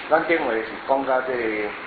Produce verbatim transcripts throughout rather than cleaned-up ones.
咱顶回是讲到这个，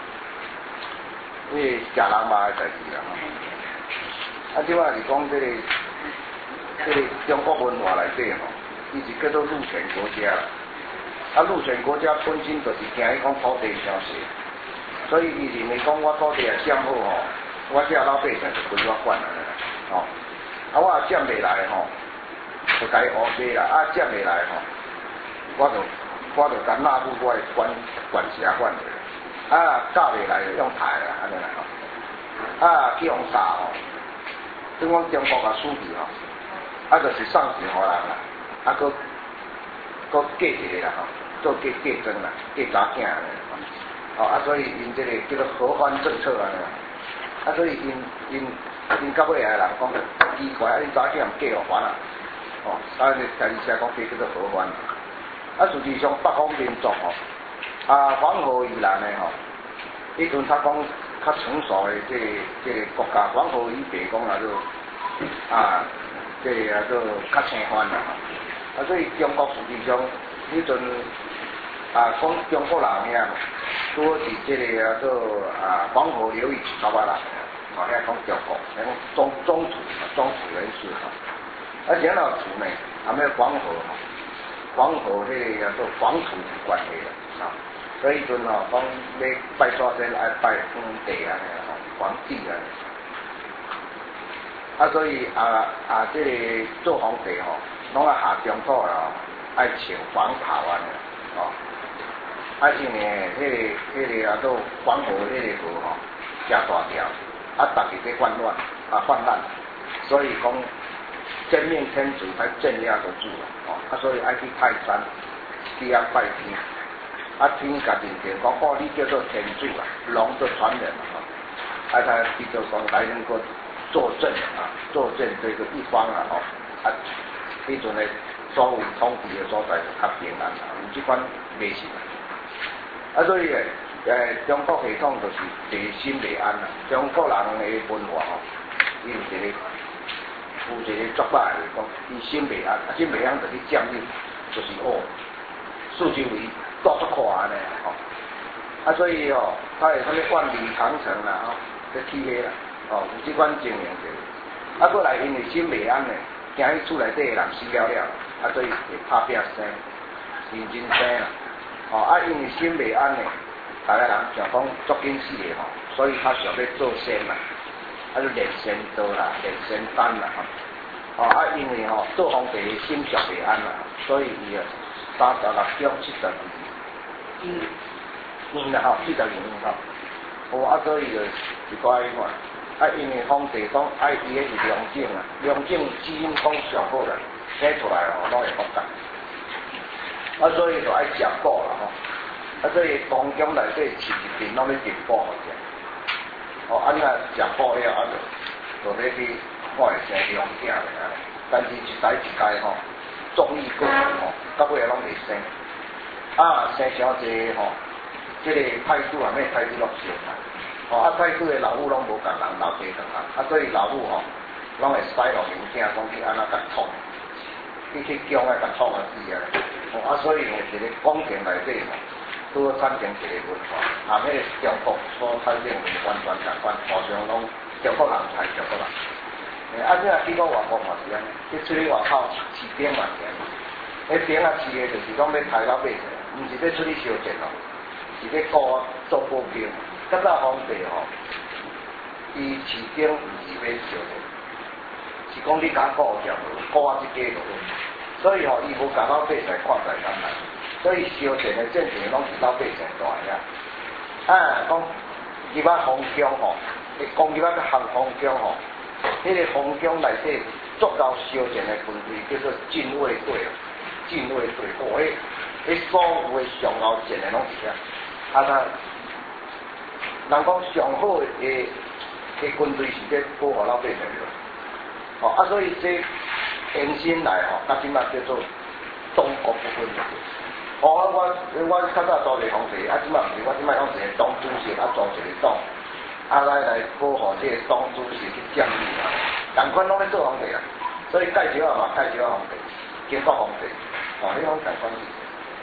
这个食人肉的代志啦吼。啊，即摆是讲这个，这个中国文化内底吼，伊是叫做陆权国家啦。啊，陆权国家本身就是惊伊讲土地消失，所以伊认为讲我土地也占好吼，我这老百姓就归我管啦，吼。啊，我占袂来吼，就甲伊乌买啦。啊，占袂来吼，我就我就甲纳入我的管管辖范围。啊，教袂来就用杀啦，安尼啦吼。啊，去用杀吼，对阮中国也输去吼，啊，就是送钱互人啦，啊，搁搁嫁一个啦吼，做嫁嫁妆啦，嫁查囝安尼。哦，啊，所以因这个叫做合欢政策安尼。啊，所以因因因到尾来人讲奇怪，啊，因查囝嫁互还啊，哦，啊，你家己写讲这叫做合欢。啊，实际上北方民族吼，啊，黄河以南的吼，迄阵他讲较成熟的这个这个国家，黄河以北讲啊，就啊，这个啊，就较青番啦吼。啊，所以中国实际上迄阵啊，讲中国人遐，拄好是这个啊，做啊黄河流域一头啊人，哦，遐讲中国，遐讲中中土中土人士吼。啊，然后土呢，还没有黄河吼，黄河迄个叫做黄土关系啦，啊，所以阵吼讲要拜祖先爱拜皇帝啊，吼皇帝啊。啊，所以啊啊，这个做皇帝吼，拢爱下中土啦，爱穿黄袍安尼，哦。啊，因为迄个迄个啊，做黄河迄个河吼，诚大条，啊，逐日在泛滥啊泛滥，所以讲真命天子才镇压得住啦，哦，啊，所以爱去泰山，去遐拜天，啊，天甲认定讲，哦，你叫做天主啊，龙做传人啊，啊，他比如讲来能够坐镇啊，坐镇这个地方啊，哦，啊，迄阵的所谓统治的所在就较平安啦，有即款迷信。啊，所以诶，诶，中国系统就是地心未安啦。中国人诶文化吼，伊有一个有一个做法就是讲，伊心未安，啊，心未安就去占领，就是哦，四周围多足看安尼吼。啊，所以吼，他会啥物万里长城啦，吼，去起个啦，哦，有即款经营者。啊，过来因为心未安咧，惊伊厝内底诶人死了了，啊，所以会拍拼生，认真生啦。哦，啊，因为心未安呢，大家人想讲足紧死的吼，所以他想要做仙啦，啊就练仙道啦，练仙丹啦吼。哦，啊，因为吼做皇帝的心上未安啦，所以伊啊三十六中七十二，嗯，嗯啦吼，七十二年吼。哦，啊，所以就一寡伊看，啊，因为皇帝讲爱伊个是良政啊，良政基因讲上好啦，生出来吼拢会发达。啊，所以就爱食补啦吼，啊，所以当中内底饲一边拢咧进补嘅，哦，啊，你若食补了啊，就就咧去看会生良囝咧安尼，但是一代一代吼，综艺过吼，到尾拢袂生，啊，生伤济吼，即、這个太子啊，咩太子落少嘛，哦，啊，太子嘅老母拢无共人留地长啊，啊，所以老母吼，拢会使落年囝讲去安怎甲创。去去姜啊，甲创啊死啊！哦啊，所以呢，一个宫廷内底吼，都产生一个文化，啊，迄个中国所产生的完全相反，互相拢中国人害中国人。诶，啊，即啊去到外国嘛是安尼，去出去外口饲兵嘛是安尼。迄兵啊饲的就是讲要杀老百姓，毋是要出去烧钱咯，是要顾做保镖。较早皇帝吼，伊饲兵毋是要烧钱。是讲你敢顾就好，顾我一家就好，所以吼，伊无甲老百姓看在眼内，所以烧钱的正正拢是老百姓大呀。啊，讲入啊皇宫吼，讲入啊个行皇宫吼，迄、那个皇宫内底足够烧钱的分队叫做禁卫队，禁卫队，哦，迄迄所有的上后钱的拢是遐，啊他，人讲上好的的军队是咧保护老百姓的。哦啊，所以这延伸来吼，甲即摆叫做东国不分的。哦，我我较早做一个皇帝，啊，即摆毋是，我即摆讲一个党主席，啊，做一个党，啊来来保护这个党主席去建立啊，同款拢咧做皇帝啊，所以介绍啊嘛，介绍皇帝，经过皇帝，哦，迄种同款。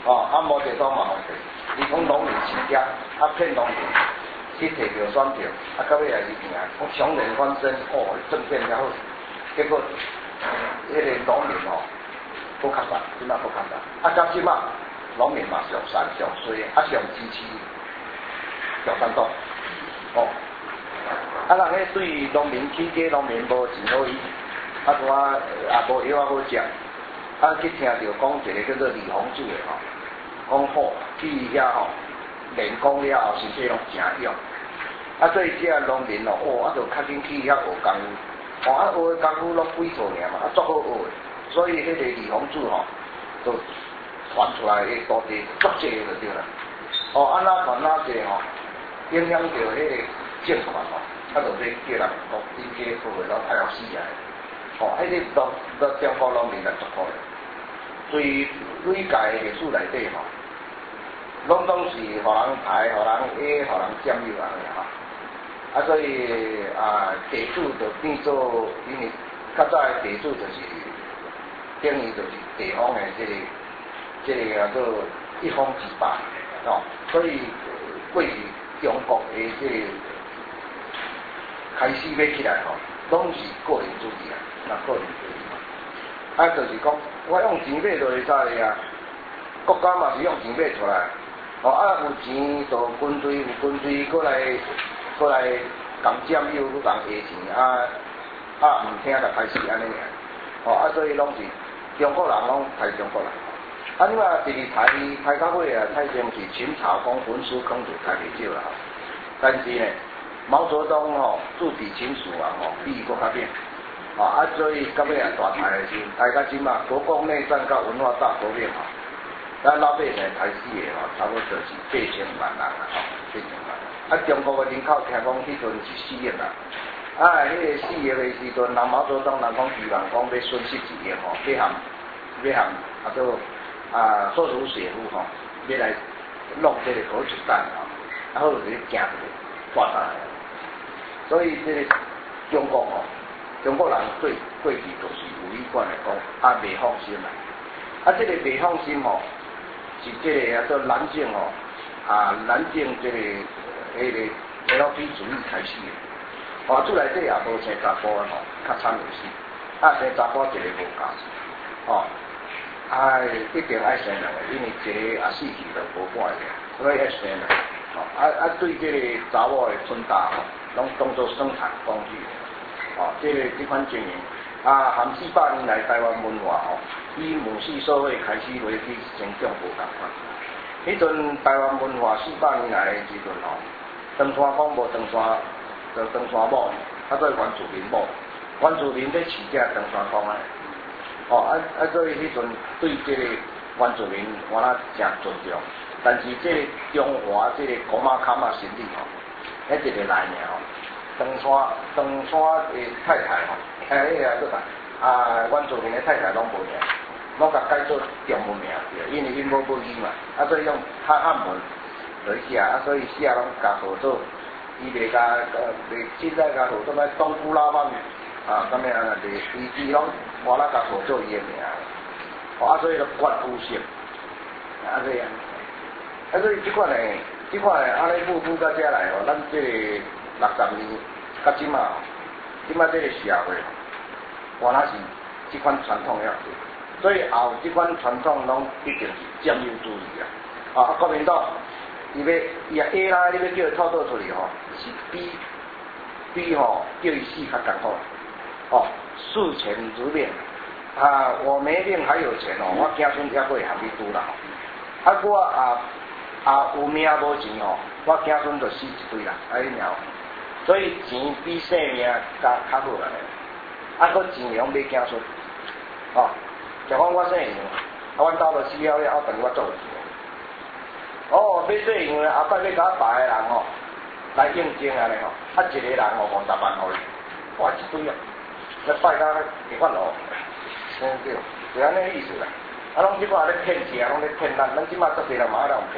哦，啊无地方嘛方便，你讲农民起家，啊骗农民去摕到选票，啊到尾也是平啊，讲强人翻身，哦，政变了好，结果迄个农民哦，不较善，即马不较善，啊到即马农民嘛上善上衰，啊上支持共产党，哦，啊人咧对农民起家，农民无钱好伊，啊拄啊也无药啊好食。啊，去听到讲一个叫做李洪志的吼，讲好去遐吼练功了后，身体拢诚勇。啊，所以即个农民哦，哦，啊，就较紧去遐学功夫，哦，啊，学的功夫拢几错尔嘛，啊，足好学的。所以迄个李洪志吼，就传出来迄土地足济就对啦。哦，啊，哪传哪济吼，影响到迄个政权吼，啊，就咧叫人讲，你这个学了太好死啊！哦，迄个农在中国农民来足可怜，对累届的历史内底吼，拢拢是互人排、互人压、互人占有安尼吼。啊，所以啊，地主就变做，因为较早的地主就是等于就是地方的这个这个叫做一方之霸，哦，所以过去中国的这个开始要起来吼，拢是个人主义啊。那个人主义，啊，就是讲，我用钱买落去啥个啊？国家嘛是用钱买出来，哦，啊有钱就军队，有军队过来，过来共占有，去共下钱，啊啊唔听就开始安尼尔，哦，啊所以拢是中国人拢太中国人，啊你话第二台台到尾啊，太前是秦朝讲焚书坑儒太袂少啦，但是呢，毛泽东吼自比秦始皇吼比伊搁较猛。啊，啊，所以到尾啊大台的时，大家即嘛国共内战甲文化大革命吼，咱老百姓台死的吼，差不多就是八千万人啦吼，八千万。啊，中国的人口听讲迄阵是四亿人，啊，迄个四亿的时阵，人毛泽东人讲希望讲要损失一亿吼，要含要含啊做啊索鲁舍夫吼，要来弄这个核子弹吼，啊好就是惊着抓上来，所以这个中国吼。中国人对过去就是有一贯来讲，啊未放心啦。啊，这个未放心吼，是这个啊做南京吼，啊南京这个迄个 L P 主义开始的。哦，厝内底也无生查甫吼，较惨就是，啊生查甫一个无够，哦，啊一定爱生两个，因为一个啊死去就无半个，所以爱生两个。哦，啊啊对这个查某的春搭吼，拢当作生产工具。哦，这个这款经营啊，含四百年来台湾文化吼，以母系社会开始为去成长无共款。迄阵台湾文化四百年来的时阵吼，长山讲无长山，就长山某，啊做原住民某，原住民要饲只长山公啊。哦，啊啊所以迄阵对这个原住民我那诚尊重，但是这个中华这个古马坎啊心理吼，迄一个来尔吼。长山长山的太太吼，哎，迄个做啥？啊，原住民的太太拢无名，拢甲改做中文名对，因为因无母语嘛，啊，所以用汉汉文来写，啊，所以写拢甲号做，伊袂甲呃，袂现在甲号做咩东姑拉曼啊，咁样啊，伊伊拢我那甲号做伊的名，哦，啊，所以就关乎性，啊，这样，啊，所以即款诶，即款诶，阿里布布到遮来吼，咱这个。六十年，到即马，即马这个社会，原来是即款传统样子，所以后即款传统拢一定是占有主义啊！啊，国民党，伊要伊啊 A 啦，你要叫伊透倒出去吼，是比比吼叫伊死较艰苦，哦，视钱如命啊！我没命还有钱哦，我子孙也会含你拄啦，啊我啊啊有命无钱哦，我子孙就死一堆啦，哎鸟。所以钱比性命较较好安尼，啊，搁钱用买子孙，哦，就讲我姓杨，啊，阮兜落死了了，等于我做钱。哦，要姓杨的后摆要甲我爸的人吼来应征安尼吼，啊，一个人吼五十万互伊，哇，一堆啊，那拜甲会发咯，嗯对，就安尼意思啦。啊，拢即摆咧骗钱，拢咧骗咱，咱即摆足侪人嘛咧用骗。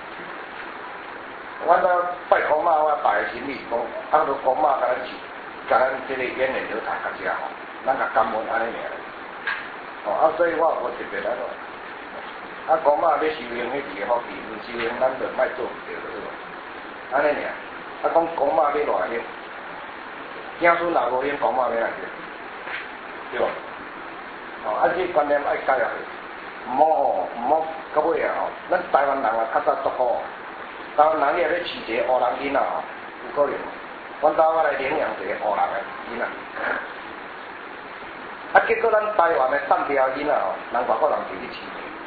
阮到拜公妈，我拜的心理讲，啊，都公妈甲咱饲，甲咱这个演练流产较食吼，咱甲感恩安尼尔。哦，啊，所以我无特别来咯。 啊，公妈要修行迄个福气，唔修行咱就莫做唔对对无？安尼尔，啊讲公妈要偌兴，子孙若无兴，公妈要哪兴？对无？哦，啊，这观念爱改下去，唔好吼，唔好到尾啊吼，咱台湾人啊较早足好，台湾人你若要饲一个黑人囡仔吼，有可能，阮兜我来领养一个黑人的囡仔。啊，结果咱台湾的蛋条囡仔吼，人外国人摕去饲，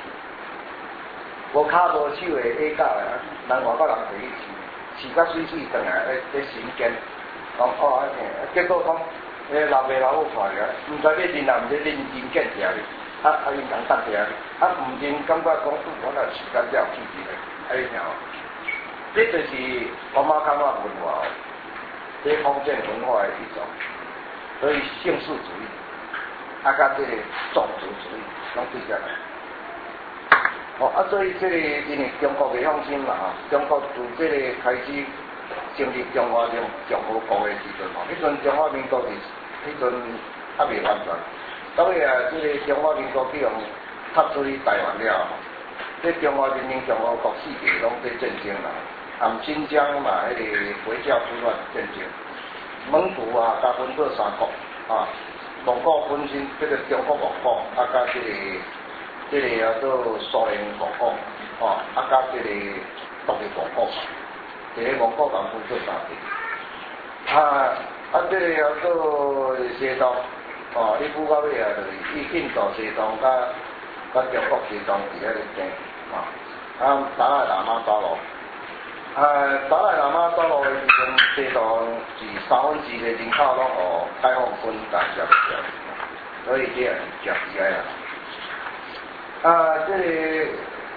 无骹无手的 A 教的，人外国人摕去饲，饲甲水水转来，咧咧神经，讲哦安尼，结果讲，诶老爸老母看个，毋知要认啊，毋知认真见食哩，啊啊因人蛋条，啊毋认感觉讲，我若时间才有气质咧，啊你听哦，这就是我妈感觉文化哦，这封建文化的一种，所以姓氏主义。啊，甲这个种族主义拢对起来。哦，啊，所以这个因为中国未放心嘛，吼，中国自这个开始成立中华民共和国的时阵吼，迄阵中华民国是迄阵还未完全。到尾啊，这个中华民国去用踏出去台湾了，这中华人民共和国四地拢在战争啦，含新疆嘛，迄个回教出乱战争，蒙古啊，加分做三国啊。蒙古本身，这个中国蒙古，啊加这个这个啊做苏联蒙古，哦，啊加这个独立蒙古，这个蒙古共分做三地。啊啊这个啊做西藏，哦，你估到尾啊就是以印度西藏甲甲中国西藏伫遐个争，啊啊达赖喇嘛走路。啊，达赖喇嘛走路的时阵，西藏是三分之的人口拢互解放军甲接着，所以这也是绝起来啦。啊，这个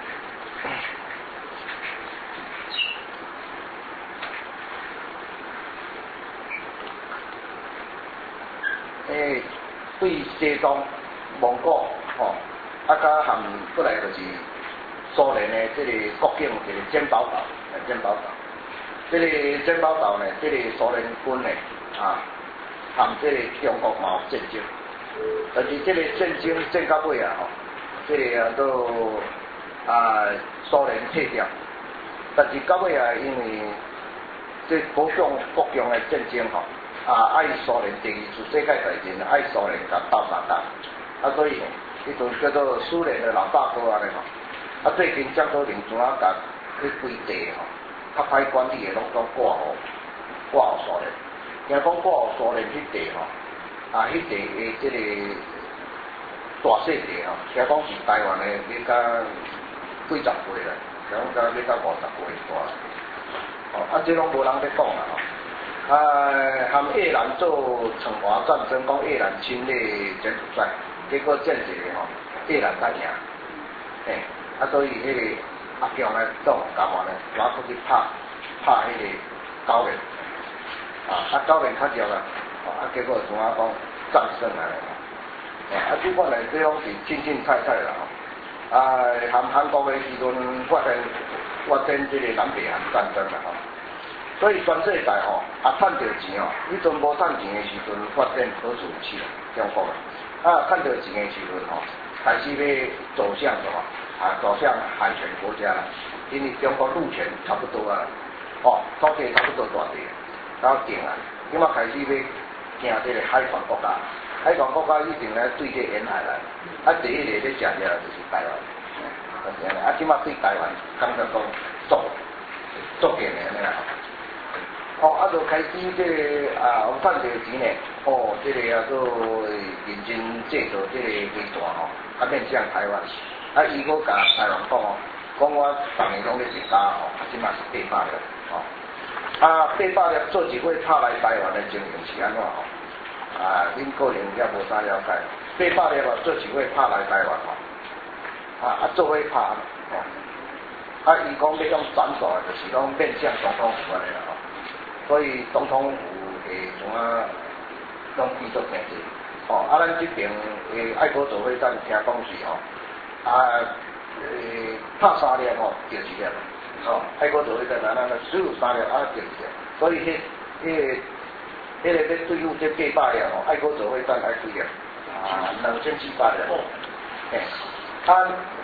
诶，对西藏、蒙古，吼，啊，甲含过来就是苏联的这个国境，一个珍宝岛。珍宝岛，这个珍宝岛呢，这个苏联军呢，啊，含这个中国嘛有战争，但是这个战争战到尾啊，吼，这个啊都啊苏联退掉，但是到尾啊，因为这各种各样的战争吼，啊爱苏联第二次世界大战，爱苏联甲斗相打，啊所以呢，迄阵叫做苏联的老大哥安尼吼，啊最近江泽民怎啊甲去规地吼，较歹管理的拢总挂互挂互苏联，听讲挂互苏联迄地吼，啊迄地的即个大细地吼，听讲是台湾的要甲几十倍啦，听讲甲要甲五十倍大，哦啊这拢无人咧讲啦吼，啊含越南做惩罚战争，讲越南侵略柬埔寨，结果战一个吼，越南才赢，嘿，啊所以迄、那个。阿强咧，做干嘛咧？拉出去拍拍迄个高原，啊，啊高原较弱啊，啊结果怎啊讲战胜来了，啊即款来这种是清清菜菜啦，啊含韩国的时阵发生发生这个南北韩战争啦，吼，所以全世界吼啊趁着钱哦，迄阵无趁钱的时阵发展核武器啦，中国啦，啊趁着钱的时阵吼，开始要走向什么？啊，走向海权国家了，因为中国陆权差不多啊，哦，土地差不多大地，然后定啊，今嘛开始要行这个海权国家，海权国家一定来对这沿海来，啊，第一个咧食着就是台湾，就是安尼，啊，今嘛对台湾感觉讲足足劲的安尼啦，哦，啊，就开始这个啊，有赚着钱呢，哦，这个啊做认真制造这个飞弹吼，啊面向台湾。啊，伊搁甲台湾讲哦，讲我逐年拢咧伫打吼，即嘛是八百粒吼。啊，八百粒做一回拍来台湾的情形是安怎吼？啊，恁个人也无啥了解。八百粒啊，做一回拍来台湾吼。啊，啊做伙拍吼。啊，伊讲要用斩首的，就是拢面向总统府安尼啦吼。所以总统府诶，怎啊，拢比做平济。哦，啊，咱这边诶爱国者会战听讲是吼。啊，诶，拍三粒吼，着一粒，哦，爱国者会战咱咱只有三粒啊，着一粒，所以迄、迄个、迄个要对付这八百粒吼，爱国者会战爱几粒？啊，两千七百粒，嘿，啊，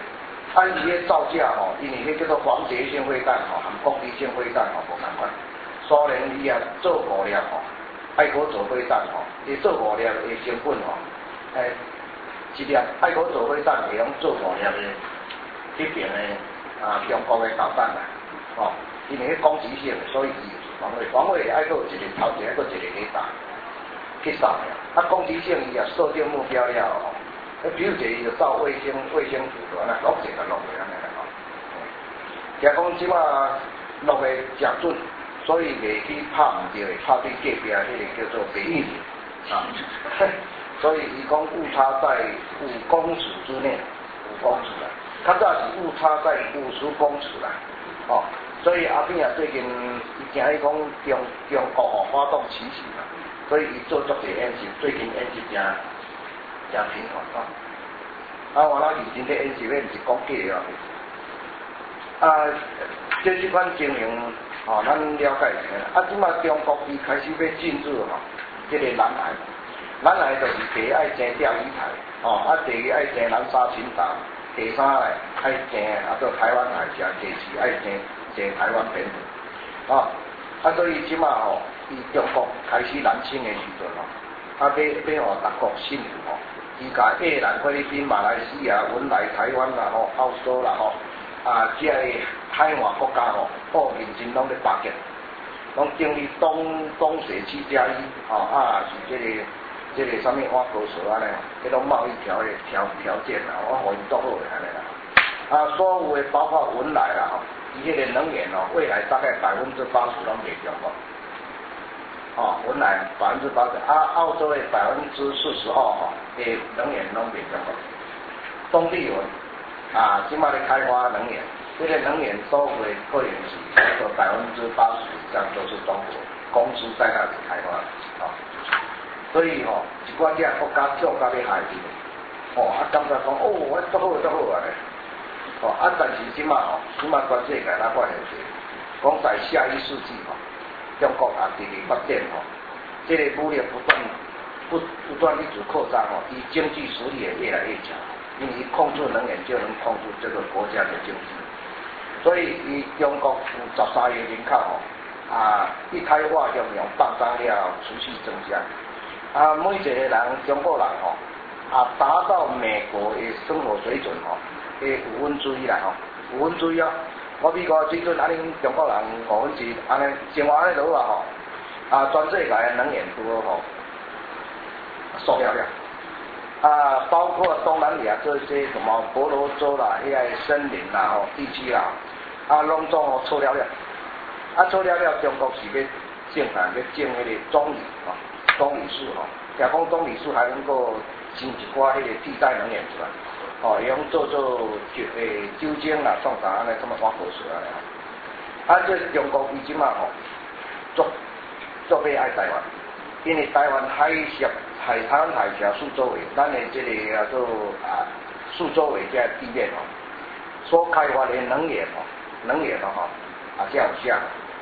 啊，伊迄造价吼，因为迄叫做防谍性飞弹吼，含攻击性飞弹吼无共款。苏联伊也做五粒吼，爱国者飞弹吼，伊做五粒的成本吼，诶，一粒爱国者飞弹会用做五粒的迄边的啊中国的导弹啦，吼，因为迄攻击性，所以伊防卫防卫爱搁一个头一个，搁一个雷达去扫了，啊攻击性伊也设定目标了吼。比如一个伊就造卫星卫星图就安尼落一个落去安尼啦吼。假讲即马落个正准，所以袂去拍毋着，拍对隔壁迄个叫做北翼啊。所以伊讲误差在五公尺之内，五公尺啦。较早是误差在五十公尺啦。哦，所以阿扁啊最近伊惊伊讲中中国吼发动奇袭嘛，所以伊做足个演习，最近演习正。真频繁啊！啊，我那以前咧演习咧，毋是讲假的啊。啊，即即款情形，吼、哦，咱了解一下。啊，即马中国伊开始要进入吼，即、這个南海，南海就是第一爱争钓鱼台，吼、哦，啊，第二爱争南沙群岛，第三咧爱争啊，做台湾海峡，第四爱争争台湾本土，啊，啊，所以即马吼，伊中国开始南侵的时阵吼，啊，要要互各国信服吼。伊甲越南、菲律宾、马来西亚、文莱、台湾啦吼、澳洲啦吼，啊，即个海外国家吼，报认真拢咧巴结，拢建立东东协七加一，吼啊是即、这个即、这个啥物挖沟蛇安尼，迄种贸易条约条条件啦，我互因做好安尼啦。啊，所有的包括文莱啦吼，伊迄个能源哦，未来大概百分之八十拢袂中国。哦，文莱百分之八十，啊，澳洲的百分之四十二吼，诶，能源拢袂中国。东帝汶啊，即马咧开发能源，这个能源收回个人是那个百分之八十以上都是中国公司在那里开发的，哦，所以吼、哦，一寡只国家做到咧海边，哦，啊，感觉讲哦，我做好做好啊咧，哦，啊，但是即马吼，即马全世界咱看现实，讲在下一世纪吼。中国也直直发展吼，这个武力不断不不断一直扩张吼，伊经济实力也越来越强，因为控制能源就能控制这个国家的经济，所以伊中国有十三亿人口吼，啊，一开化用用扩张了持续增加，啊，每一个人中国人吼，啊，达到美国的生活水准吼，的五分之一啦吼，五分之一啊。我比较水准，安尼中国人五分之安尼生活安尼落啊吼，啊全世界的能源都吼缩了了，啊包括东南亚这些什么婆罗洲啦、遐个森林啦吼地区啦，啊拢总吼错了了，啊错了了，中国是要建产要建迄个中铝吼，中铝树吼，假讲中铝树还能够生一寡迄个替代能源出来。哦，用做做酒诶酒精啦，创啥安尼，什么挖口水安尼吼。啊，这中国伊即马吼，做做要爱台湾，因为台湾海峡、海滩、海峡四周围，咱的这个叫做啊四周围这地面吼，所开发的能源吼，能源吼啊，这有啥？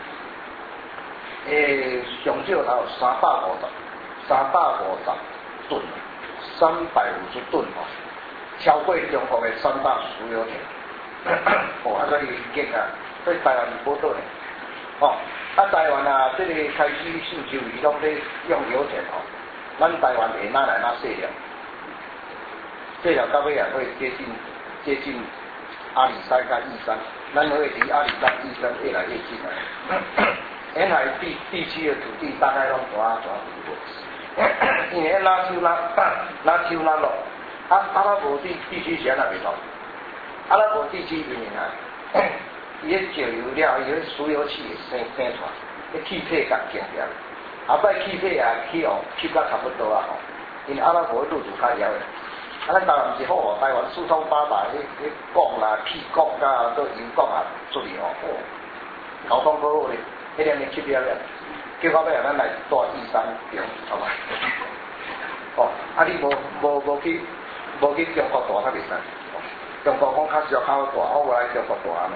诶，上少头三百五十，三百五十吨，三百五十吨吼。超过中国的三大输油田，哦，啊，所以激啊，所以台湾是保岛的，哦，啊，台湾啊，这个开始受求伊拢咧用油田哦，咱台湾会哪来哪细了，细了到尾啊会接近接近阿里山甲玉山，咱会离阿里山、玉山越来越近来。沿海地地区的土地大概拢抓抓住，因为拉手拉拉手拉落。啊，阿拉伯地地区是安那袂错，阿拉伯地区因为啊，伊迄石油了，伊迄输油器生生出来，迄气体甲停掉，后摆气体啊起哦，起甲差不多啊吼，因阿拉伯路途较遥的，啊咱台湾毋是好哦，台湾四通八达，迄迄钢啦、气钢甲做油钢啊出去哦，哦，交通好好咧，迄两年起了了，叫到尾啊咱来住玉山中，好嘛？哦，啊你无无无去？无去中国大较袂使，中国讲较俗口大，我无来中国大安尼。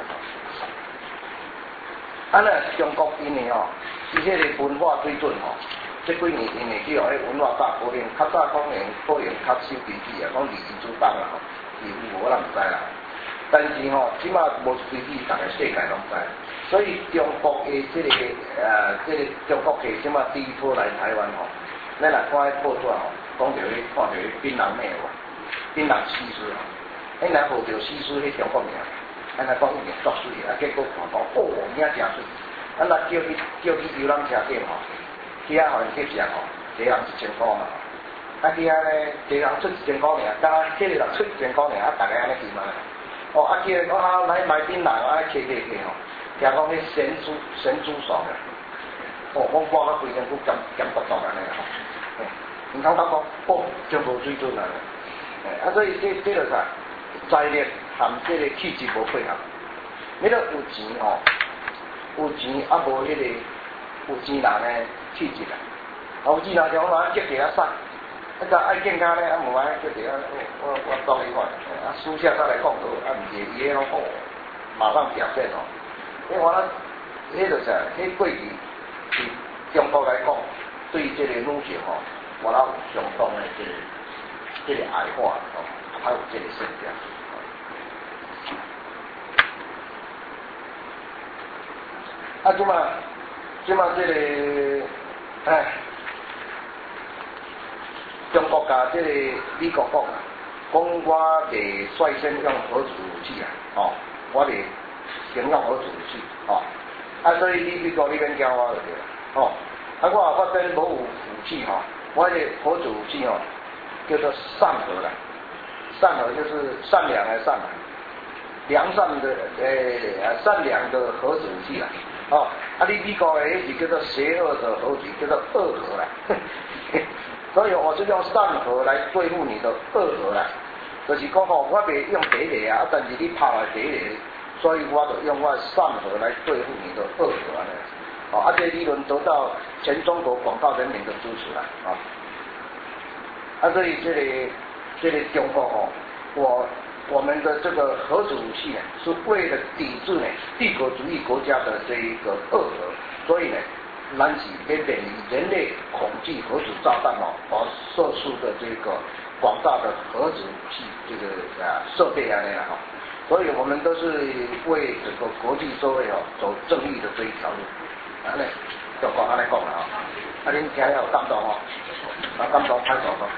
啊，那中国因为吼，伊迄个文化水准吼，这几年因为去互迄文化大革命，较早讲诶可能较守规矩啊，讲礼仪之邦啦吼，是有我咱毋知啦。 但是吼，即马无随机，逐个世界拢知，所以中国的即、这个呃，即、这个中国客即马第一波来台湾吼，咱来看迄报纸吼，讲着迄看着迄槟榔妹有啊，槟榔西施吼，迄来号着西施迄中国名，安尼讲已经作水啊，结果看讲哦，影真水，咱来叫去叫去游览车店吼，去遐互因去食吼，一人一千块嘛。啊，去遐咧，一人出一千块尔，当然迄个人出一千块尔，啊，逐个安尼去嘛。哦，啊，叫我啊来买槟榔啊，摕摕摕吼，听讲迄神猪神猪爽的，哦，我挂到规身躯咸咸笃笃安尼吼，嘿，唔通讲讲，哦，就无水准啊，嘿，啊，所以这这个啥，财力含这个气质无配合，你了有钱吼，有钱啊无迄个有钱人的气质啊，啊有钱人就讲接地啊送。那个爱健康咧，啊无爱叫地啊，我我讲你看，啊私下再来讲都，啊毋是伊迄种哦，马上表现哦。因为我咧，迄就是迄过去是中国来讲，对这个女性吼，我啦有相当的这个这个爱化哦，还有这个现象。啊，即嘛，即嘛这个，哎。中国甲即个美国讲啊，讲我袂率先用核子武器啊，哦，我袂先用核子武器，哦，啊，所以你美国你免惊我就对啦，哦，啊，我也发展无有武器吼，我迄核子武器吼叫做善核啦，善核就是善良的善，良善的诶、呃、善良的核子武器啦，哦，啊，你美国诶是叫做邪恶的核子，叫做恶核啦。所以我就用善核来对付你的恶核啦，就是讲吼，我袂用地雷啊，但是你拍来地雷，所以我就用我善核来对付你的恶核啊。哦，啊，这理论得到全中国广大人民的支持啦，啊，啊，所以这里这里中国哦，我我们的这个核子武器呢，是为了抵制呢帝国主义国家的这一个恶核，所以呢。咱是要免于人类恐惧核子炸弹哦，而射出的这个广大的核子武器这个啊设备啊那样哈，所以我们都是为整个国际社会哦走正义的这一条路，啊嘞，就讲安尼讲啦哈，啊恁听了有感动哦，啊感动拍手哦，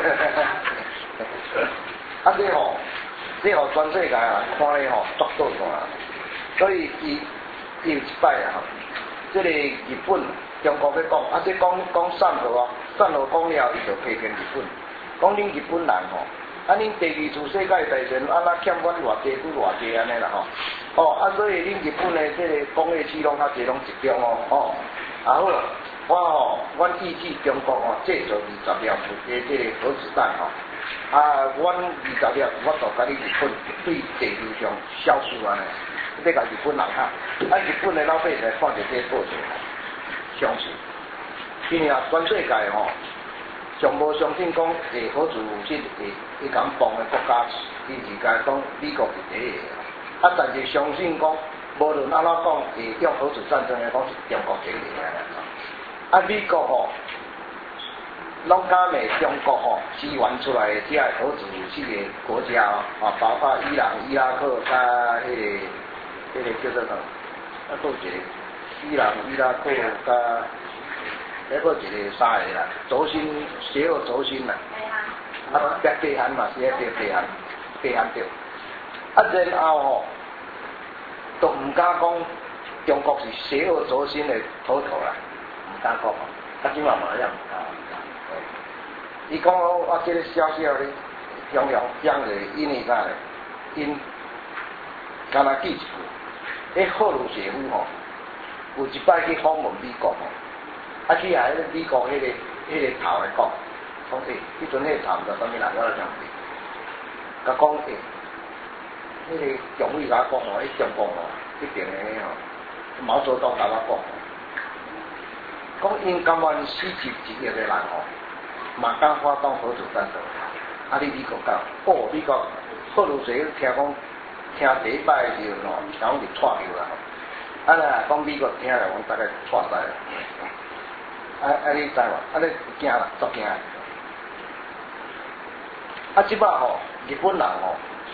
啊这吼，这吼全世界啊看咧吼足够看，所以伊伊有一摆啊。这个日本、中国要讲，啊，这讲讲善核啊，善核讲了，伊就批评日本，讲恁日本人吼，啊，恁第二次世界大战啊，那欠阮偌济拄偌济安尼啦吼，哦，啊，所以恁日本的这个工业区拢较济拢集中哦，哦，啊好啦，我吼，阮预计中国吼制造二十粒的这个核子弹吼，啊，阮二十粒，我就甲你日本对地球上消失安尼。要甲日本人哈，啊日本的老百姓看着这个报纸，相信，因为啊全世界吼，上无相信讲会核子武器会会咁放的国家，伊是甲讲美国是第一个，啊但是相信讲，无论安怎讲会用核子战争的讲是中国第一个，啊美国吼，拢敢骂中国吼支援出来的这核子武器的国家哦，啊包括伊朗、伊拉克加迄个。这个叫做啥？啊，还有一个伊朗、伊拉克加，还有一个啥个啦？轴心邪恶轴心啦。啊，北北韩嘛是迄个北韩，北韩对。啊，然后吼，都唔敢讲中国是邪恶轴心的头头啦，唔敢讲。啊，今嘛嘛样啊。伊讲我这个消息咧，中央讲的因为啥咧？因敢若记一句。迄赫鲁雪夫吼，有一摆去访问美国吼，啊去啊迄个美国迄、那个迄、那个头来讲，讲诶，迄阵迄个头毋知啥物人我来讲，甲讲诶，迄、那个常委甲我讲吼，迄中国吼，迄边诶吼，毛泽东甲我讲，讲因甘愿死一一亿个人吼，嘛敢发动核子战争，啊你美国讲，哦美国赫鲁雪夫听讲。听第一摆的时候吼，然后就错掉啦。啊啦，讲美国听了，我大概错晒啦。啊啊，你知无？啊你惊啦，足惊。啊，即摆吼，日本人吼，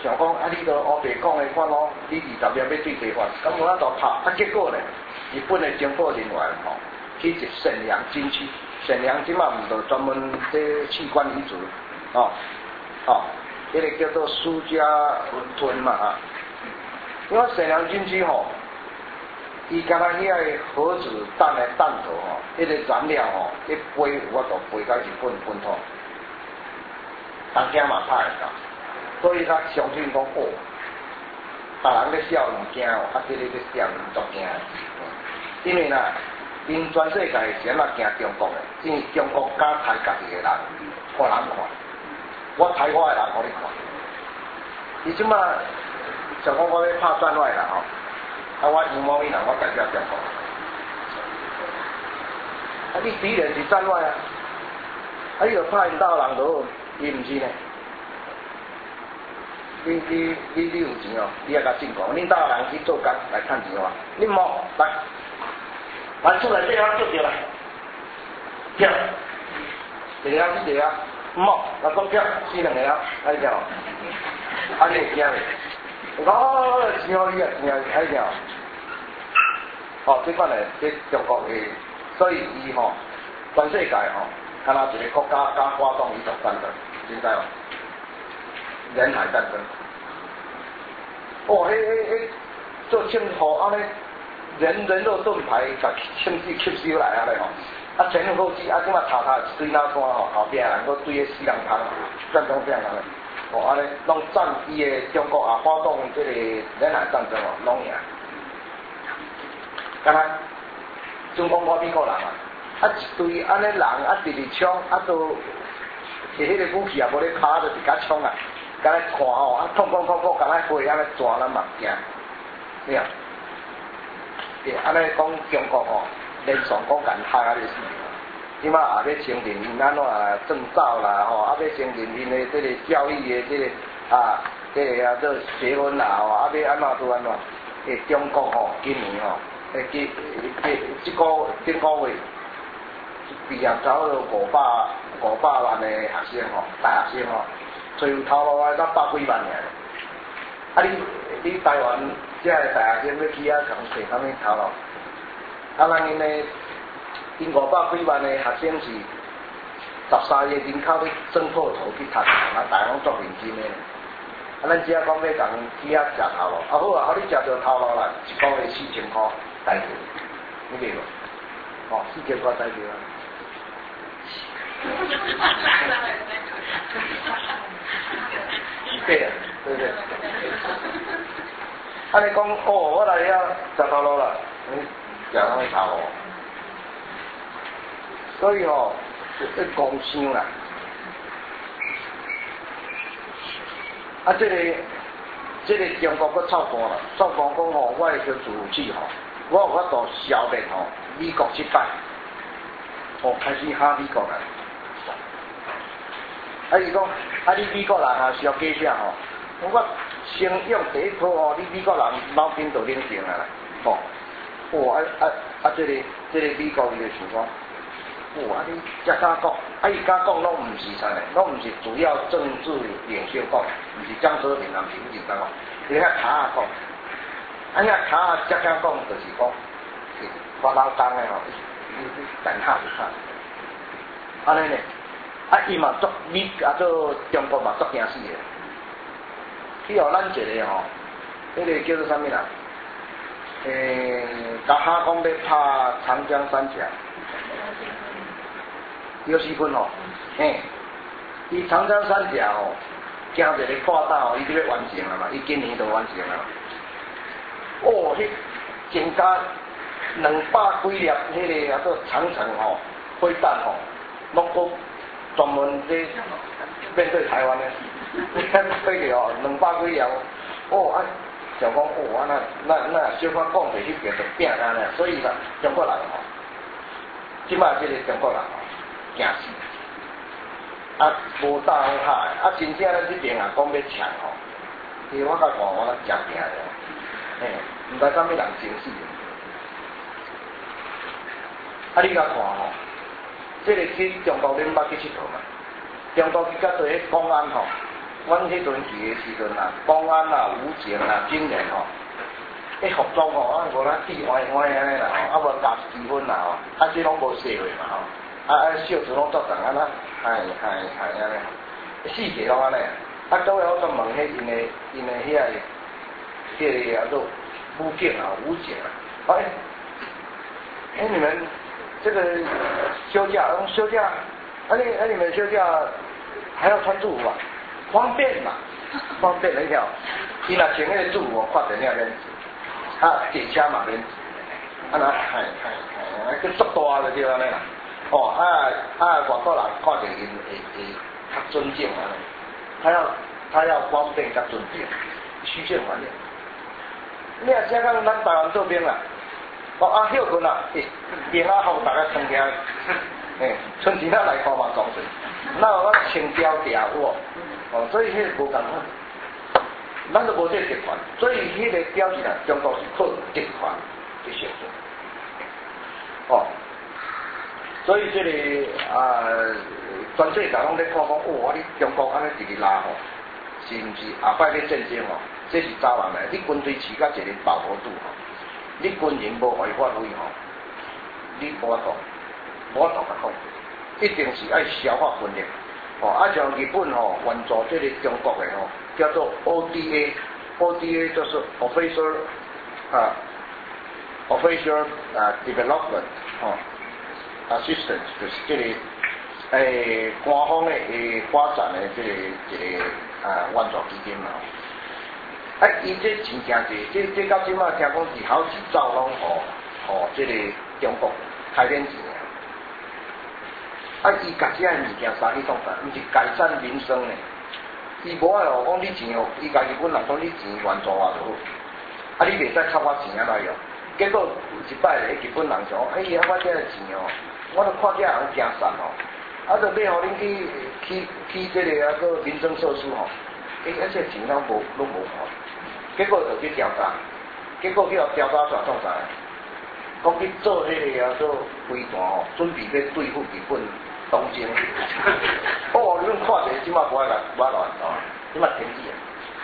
想讲啊，你都乌白讲的款咯，你二十秒要对地法，咁我那就拍，啊结果呢，日本的政府人员吼，去一沈阳军区，沈阳即嘛毋就专门这器官移植，哦哦，迄、那个叫做苏家屯屯嘛哈，因为沈阳军区吼。伊敢若遐个核子弹的弹头吼，迄、那个燃料吼，一飞有法度飞到日本本土，大家嘛拍会到，所以他相信讲哦，别人咧笑唔惊哦，啊，这个咧笑唔足惊，因为呐，因全世界先啊惊中国的，因为中国敢杀家己的人，互人看，我杀我的人互你看，伊即马就讲我咧拍转外啦吼。啊！我有某一人，我代表中国。啊！你敌人是战外啊！啊！你著拍因兜人落，伊毋是呢。你你你你有钱哦，你也甲进讲，恁兜人去做工来趁钱哇！恁莫来，来出来这样做着来，跳，一个啊，一个啊，莫来讲跳，死两个啊，安尼条，啊你会惊袂？哦，钱互你啊，钱啊，安尼条。哦，即款诶，即中国诶，所以伊吼，全世界吼，敢若一个国家敢发动一场战争，知道无？人海战争。哦，迄迄迄做庆贺安尼，人人肉盾牌，甲枪支吸收来安尼吼，啊前后后继，啊即马头头一堆哪山吼，后壁人搁对个死人坑，战争这样安尼，哦安尼，拢战伊诶中国啊发动即个人海战争哦，拢赢。敢若中国我美国人啊，啊一堆安尼人啊直直冲，啊都摕迄个武器也无咧拍，就直甲冲啊，敢若看吼，啊痛痛痛痛，敢若飞安尼抓咱嘛惊，对啊，对，安尼讲中国吼，连上讲干害啊，你死，即马也要承认因安怎证照啦吼，啊要承认因的这个教育的这个啊，这个啊做结婚啦吼，啊要安怎都安怎，诶中国吼今年吼。诶，即即即个顶个月毕业走了五百五百万的学生吼，大学生吼，最后头路啊才百几万尔。啊，你你台湾这个大学生要去啊，共找啥物头路？啊，咱因的因五百几万的学生是十三个人口要挣破头去读，啊，大家拢足认真的。啊，咱只啊讲要共去啊食头路，啊好啊，啊你食着头路啦，一个月四千块。代表，你明无？哦，四千块代表啊。对啊，对不对？啊，你讲哦，我来遐食头路啦，你食啥物头路？所以哦，要讲伤啦。啊，这个这个中国搁操盘啦，操盘讲吼，我的叫助武器吼。我有法度消灭吼美国失败，哦开始哈美国人，啊伊讲啊你美国人啊是要假啥吼，我先用第一波哦，你美国人脑筋就冷静啊啦，哦，哦啊啊啊这个这个美国伊就想讲，哦啊你才敢讲，啊伊敢讲拢毋是啥嘞，拢毋是主要政治领袖讲，毋是江泽民啊，毋是吴景山讲，伊遐卡啊讲。啊，遐卡啊，只讲讲就是讲，发老公的吼，你你等下就看，安尼呢，啊伊嘛足美啊做中国嘛足惊死的，去互咱一个吼，迄个叫做啥物啦？诶，甲哈讲要拍长江三峡，刘锡坤吼，嘿，伊长江三峡吼，惊一个扩大吼，伊就要完成了嘛，伊今年就完成了。哦，迄增加两百几粒迄个啊做长城吼，飞弹吼，拢搁专门在面对台湾的，你看飞个哦，两百几粒，哦啊，就讲哦啊那那那小可讲袂迄边就拼干咧，所以啦，中国人吼，即摆即个中国人吼，惊死，啊无大好下，啊真正咱这边啊讲要抢吼，其实我甲看我咧真惊咧。嘿，毋知啥物人情绪。啊，你甲看吼，即、这个去中国恁捌去佚佗嘛？中国去甲做迄公安吼， 阮迄阵去的时阵啊，公安啊、武警啊、警员吼，迄服装吼，啊无咱滴歪歪安尼啦吼，啊无加几分啦吼，啊这拢无社会嘛吼，啊啊小子拢作长安那，嗨嗨嗨安尼，四界拢安尼，啊各位我都问迄因的因的遐个，迄个叫做武警啊、武警啊，哎，哎你们这个休假，休假，啊你啊你们休假还要穿制服啊？方便嘛，方便你听，伊若穿迄个制服，看电影免钱，啊坐车嘛免钱，啊那嗨嗨嗨，去足大就对安尼啦，哦啊啊外国人看着因会会较尊敬安尼，他要他要方便较尊敬，虚线反应。你若香港咱台湾做兵啦，哦啊休困啦，诶，兵啊互大家参加，诶，春节咱来看嘛讲水，那我穿条条有。哦，所以迄个无共款，咱都无这特权，所以迄个标志啊，中国是靠特权去形成。哦，所以这个啊，全世界拢咧看讲，哦，你中国安尼一直拉吼，是毋是后摆咧战争哦？这是早人来，你军队饲到一个饱和度吼，你军人无互伊发挥吼，你无法度，无法度甲讲，一定是爱消化军力。哦，啊像日本吼援助这个中国的吼，叫做 O D A，O D A 就是 Official 啊 Official 啊 Development 哦 Assistance， 就是这个诶官方的诶发展的这个一个啊援助基金嘛。啊，伊这钱诚济，这这到即马听讲是好几兆拢吼吼这个中国开免钱。啊！伊家己个物件啥去创啥，毋是改善民生呢。伊无爱哦，讲你钱哦，伊家日本人讲你钱援助我就好。啊，你袂使扣我钱啊来用。结果有一摆咧，日本人讲，哎呀，我这个钱哦，我都看这人真善哦。啊，就要互恁去去去这个啊个民生设施吼，哎，而且钱拢无拢无看。结果就去调查，结果去互调查出来创啥？讲去做迄个啊做飞弹哦，准备要对付日本。东京，哦，你们看者即马无爱来，无爱来哦，即马停止啊！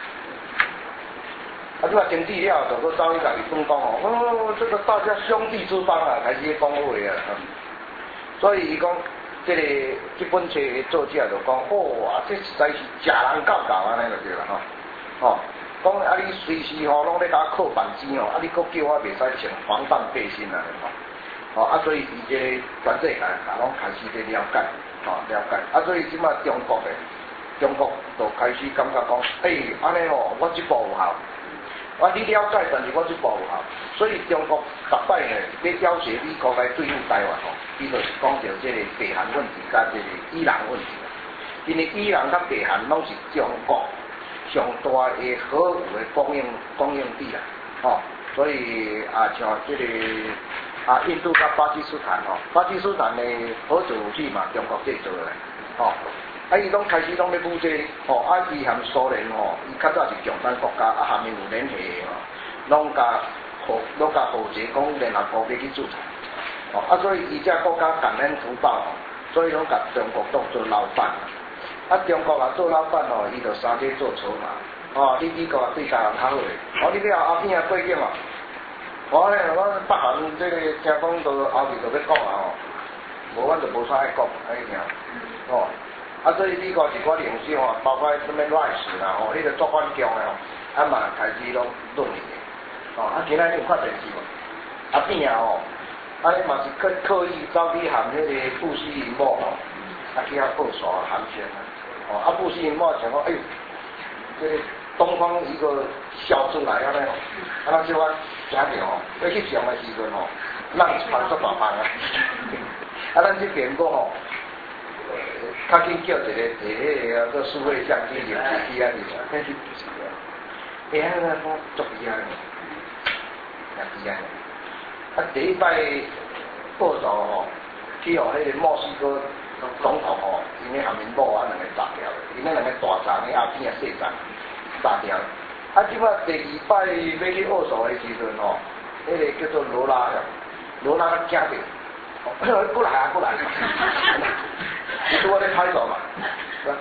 啊，即马停止了，就搁走去甲日本讲哦，哦，这个大家兄弟之邦啊，开始讲话啊。所以伊讲，这个日本册的作者就讲，哦，这实在是食人够够安尼就对啦吼，哦，讲啊你随时吼拢咧甲我扣板机哦，啊你搁叫我袂使穿防弹背心啊，吼。哦，啊，所以伊这全世界啊，拢开始在了解，哦，了解，啊，所以即马中国的中国就开始感觉讲，诶、欸，安尼哦，我这步有效，啊，你了解，但是我这步有效，所以中国逐摆呢，要要挟美国来对付台湾吼，伊就是讲到这个北韩问题甲这个伊朗问题，因为伊朗甲北韩拢是中国上大的核武的供应供应地啦，哦，所以啊，像这个。啊，印度甲巴基斯坦吼，巴基斯坦的核子武器嘛，中国制造的，吼，啊，伊拢开始拢咧布这，吼，啊，伊含苏联吼，伊较早是共产国家，啊，下面有联合吼，拢甲号，拢甲号召讲联合国要去制裁，吼，啊，所以伊只国家感恩图报吼，所以拢甲中国当做老板，啊，中国啊做老板吼，伊就三界做筹码，哦，你美国啊对台湾较好诶，哦，你了后边啊过境哦。我咧，我北韩这个听讲到后面就要讲啊吼，无阮就无啥爱讲，爱听，哦，啊所以美国一寡领袖吼，包括什么 Rice 啦吼，迄个作反强的吼，啊嘛开始拢论去的，哦，啊今仔你有看电视无？啊边啊吼，啊你嘛是刻刻意走去含迄个布希林某吼，啊去遐报仇寒暄啊，哦，啊布希林某想讲，哎呦，这个。东方一个笑出来啊咧，啊咱即我惊着吼，要去上的时阵吼，咱帮做大帮啊，啊咱这边个吼，较紧叫一个一个个个数位相机用手机啊，你去不是啊，哎呀，我足厉害，也厉害，啊第一摆报道吼，去互迄个墨西哥总统吼，因为下面某啊两个炸掉，因为两个大站的后边啊细站。炸掉，啊！即摆第二摆要去握手的时阵吼，迄、那个叫做罗拉，罗拉惊着，过来啊，过来！你拄我咧拍手嘛？啊，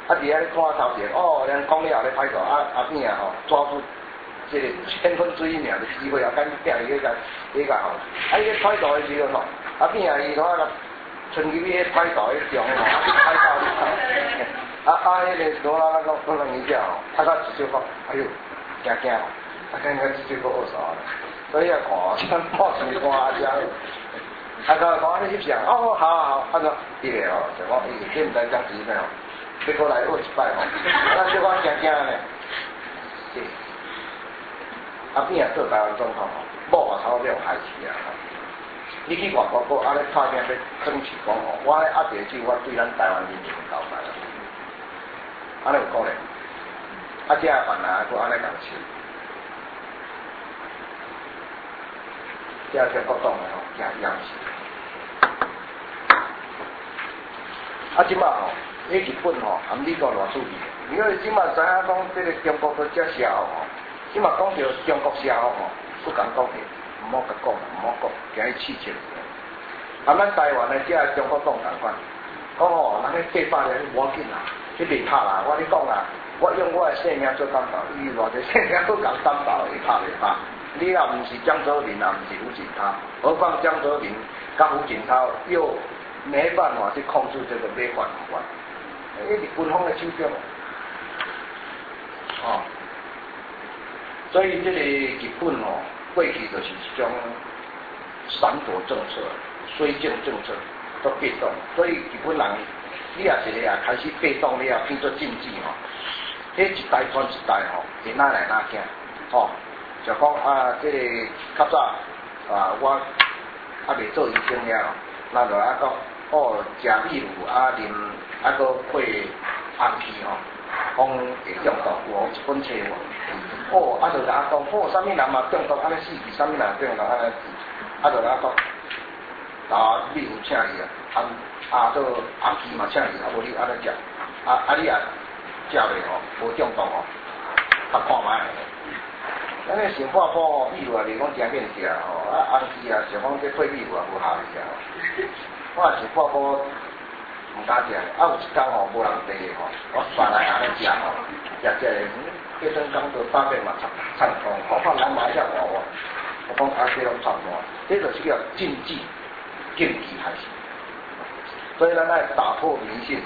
啊，伫遐咧看头前，哦，人讲了咧歹势，啊阿边啊吼抓住这个千分之一秒的机会啊，赶紧拼伊个伊个吼，啊伊个歹势的时候吼，阿边啊伊拢啊趁伊迄歹势迄种吼，啊去歹势啊啊迄个罗拉那个那个物件吼，他他直接讲，哎呦，惊惊吼，啊刚刚直接个二手了，所以啊看，像冒水花啊这样。啊，个讲你翕相，哦，好好好，啊个，对个吼，就讲伊这毋知讲几咩吼，要过来学一摆吼，啊，小可惊惊咧，是，啊边啊做台湾总统吼，某外头了害死啊，你去外国国啊咧拍拼咧争取讲吼，我咧压一句我对咱台湾人民交代啦，安尼有可能，啊这啊办啊，佫安尼共笑。这些国党的吼，惊央视。啊，即摆吼，迄日本吼，含美国偌注意，因为即摆知影讲，这个中国都遮社会吼，即摆讲到中国社会吼，不敢讲的，唔好甲讲，唔好讲，惊伊刺激。啊，咱台湾的这中国党同款，讲吼，人迄八百人无要紧啦，迄袂拍啦，我咧讲啦，我用我的性命做担保，伊偌济性命都讲担保，会拍袂拍？你也不是江泽民，也不是胡锦涛，何况江泽民跟胡锦涛又没办法去控制这个买款不管，因为军方的手中，哦，所以这个日本哦，过去就是一种闪躲政策、绥靖政策都被动，所以日本人你也是啊开始被动了，变做经济吼，迄一代传一代吼，是哪来哪行，哦。就讲啊，这个较早啊，我啊未做医生了，那就啊讲哦，食米糊啊啉啊个配红气吼，讲会中毒有一本册无？哦，啊就啊讲哦，啥物人嘛中毒，安尼死去，啥物人中毒安尼死，啊就啊讲啊米糊请伊啊，啊啊做红气嘛请伊啊，无你安尼食，啊啊你啊食袂吼，无中毒吼，啊看卖。咱咧想破破吼，米糊啊，就是讲真免食吼，啊红丝啊，想讲这配米糊也无效食吼。我也是破破唔敢食，啊有一天吼无人地吼，我带来安尼食吼，食食咧，迄阵讲到八百嘛差差多，我看人买只话我，我讲啊这拢差不多，这就是叫禁忌，禁忌还是，所以咱爱打破迷信。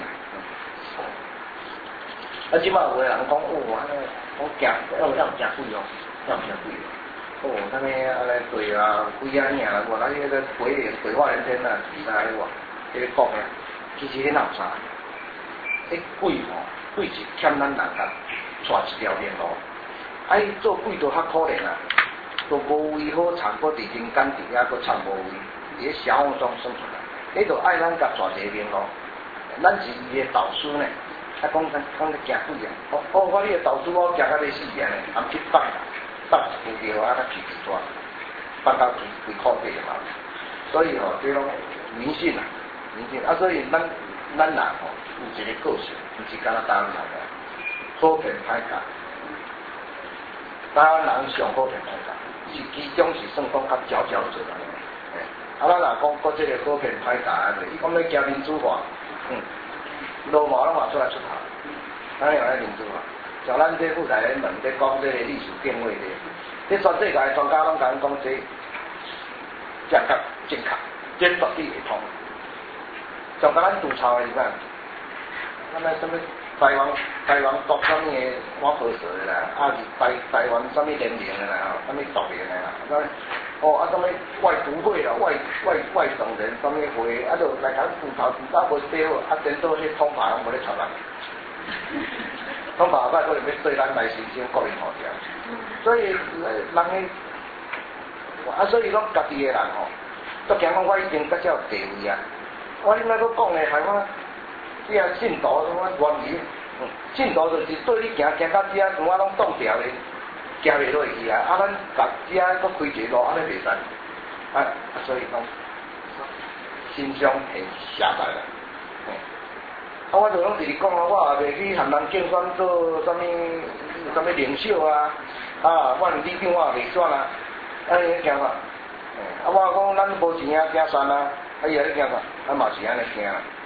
啊，即摆有个人讲哦，安尼我惊，要要惊鬼哦。要不要贵？哦，他们安尼对啊，贵啊尔啦，我那迄个鬼脸鬼话连篇啊，其他迄个，迄个讲啊，其实迄哪有啥？迄鬼吼，鬼是欠咱人甲带一条链路，啊，伊做鬼都较可怜啊，都无位好参，搁伫人间伫遐搁参无位，伫咧社会中生出来，迄就爱咱甲带一个链路，咱是伊个导师呢，啊讲咱讲咧惊鬼啊，哦哦，我你个导师我惊甲要死个呢，含去放。放一副料啊，他皮皮抓，放到皮皮靠背嘛。所以吼、哦，这种迷信啊，迷信啊，所以咱咱人吼有一个个性，不是干那台湾人的，好骗歹假。台湾人上好骗歹假，是其中是算讲较佼佼者安尼。啊，咱若讲搁这个好骗歹假安尼，伊讲要行民主化，嗯，罗毛拢嘛出来出头，咱用来民主化。像咱这副台咧问咧讲这个历史定位咧，这全世界专家拢甲咱讲这正确正确，这绝对会通。像甲咱吐槽的是啥？咱那什么台湾台湾国什么的我好说的啦，啊是台台湾什么联盟的啦，什么独联的啦，那哦啊什么外独会啦，外外外省人什么会，啊就来甲吐槽，吐槽无对好，啊等到迄通牌拢无咧插人。通常拜可能要对咱来申请国民护照，所以人诶，啊所以讲家己诶人吼，都惊讲我已经较少有地位啊，我应该都讲诶，害我这啊信徒什么原理，嗯，信徒就是对你行行到这啊，我拢挡掉咧，行袂落去啊，啊咱甲这啊搁开一个路，安尼袂使，啊所以讲心胸很狭窄啦。啊，我就拢直直讲啊，我也袂去含人竞选做啥物啥物领袖啊，啊，我里长我也袂选啊，安尼惊法。啊，我讲咱无钱啊，惊选啊，啊伊也咧惊法，啊嘛是安尼惊。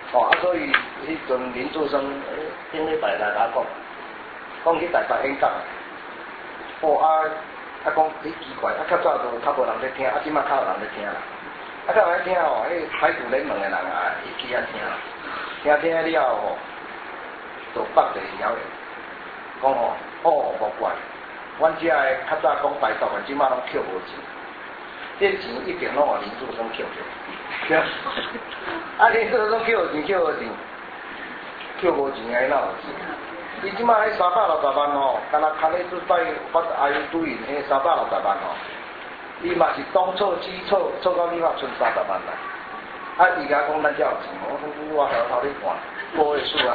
哦，啊，所以迄阵林志升顶礼拜来甲我讲，讲去台北演讲，哦啊啊讲你奇怪，啊较早都较无人咧听，啊即马较有人咧听啦，啊较有人听哦，迄海陆联盟诶人啊，伊去遐听，听听了吼，就北地了诶，讲吼，哦无怪，阮遮诶较早讲台独诶，即马拢捡无钱，这钱一定拢互林志升捡着。对啊，啊！你说说叫钱叫钱，叫无钱啊！哪有钱？伊即摆迄三百六十万吼，敢若看咧做带发爱对因迄三百六十万吼，伊嘛是东凑西凑，凑到你嘛剩三十万啦。啊！伊甲讲咱遮有钱，我讲我头头咧看，无会输啊。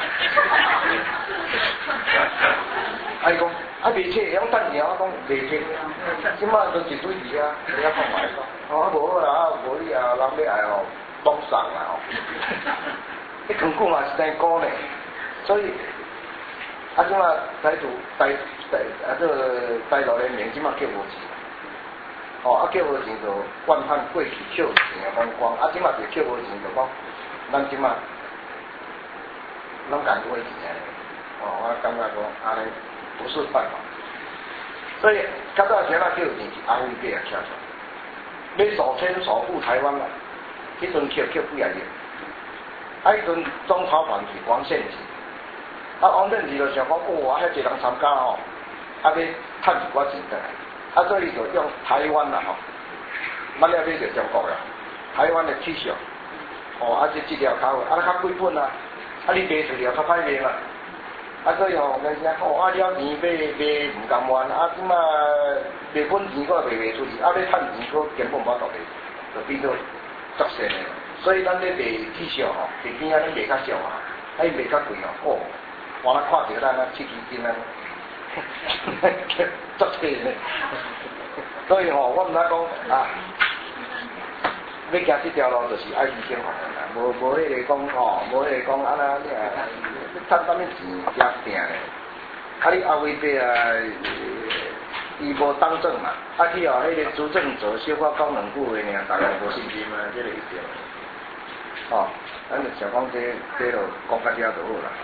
啊！伊讲啊袂切，用等钱，我讲袂切，即摆都一堆字啊，你啊看卖个。哦，无好啦，啊无你啊，人要爱吼，拢送啦吼。迄根久嘛是生股呢，所以啊，即马台独台台啊，这个台独联盟即马叫无钱，哦啊叫无钱就惯判过去捡钱的风光，啊即马就捡无钱就讲，咱即马拢共过钱诶，哦我感觉讲安尼不是办法，所以较早前啊捡钱是阿辉伯啊捡出。要首先守护台湾啦，迄阵捡捡几啊亿，啊迄阵中朝团是王献之，啊王献之就想讲，哇，遐侪人参加吼，啊要趁一寡钱回来，啊所以就用台湾啦吼，咱了买着中国啦，台湾的气象，哦啊这这条口啊较贵本啊，啊你卖出去较歹卖嘛，啊所以吼，咱讲哦啊了钱买买唔甘愿，啊即马。卖本钱我卖卖出去，啊要趁钱我根本无法度卖，就变做作势嘞。所以咱咧卖气象吼，地边啊咧卖较少啊，啊伊卖较贵哦，哦，我咧看着咱啊七支金啊，作势嘞。所以吼，我毋知讲啊，要行这条路就是爱牺牲法啦，无无迄个讲吼，无迄个讲啊那你啊，你趁啥物钱也定嘞，啊你后尾辈啊。伊无当政嘛，啊去哦，迄个执政者小可讲两句话尔，大家无信心啊，这个一定。哦，咱就想讲这这就讲到遮就好啦。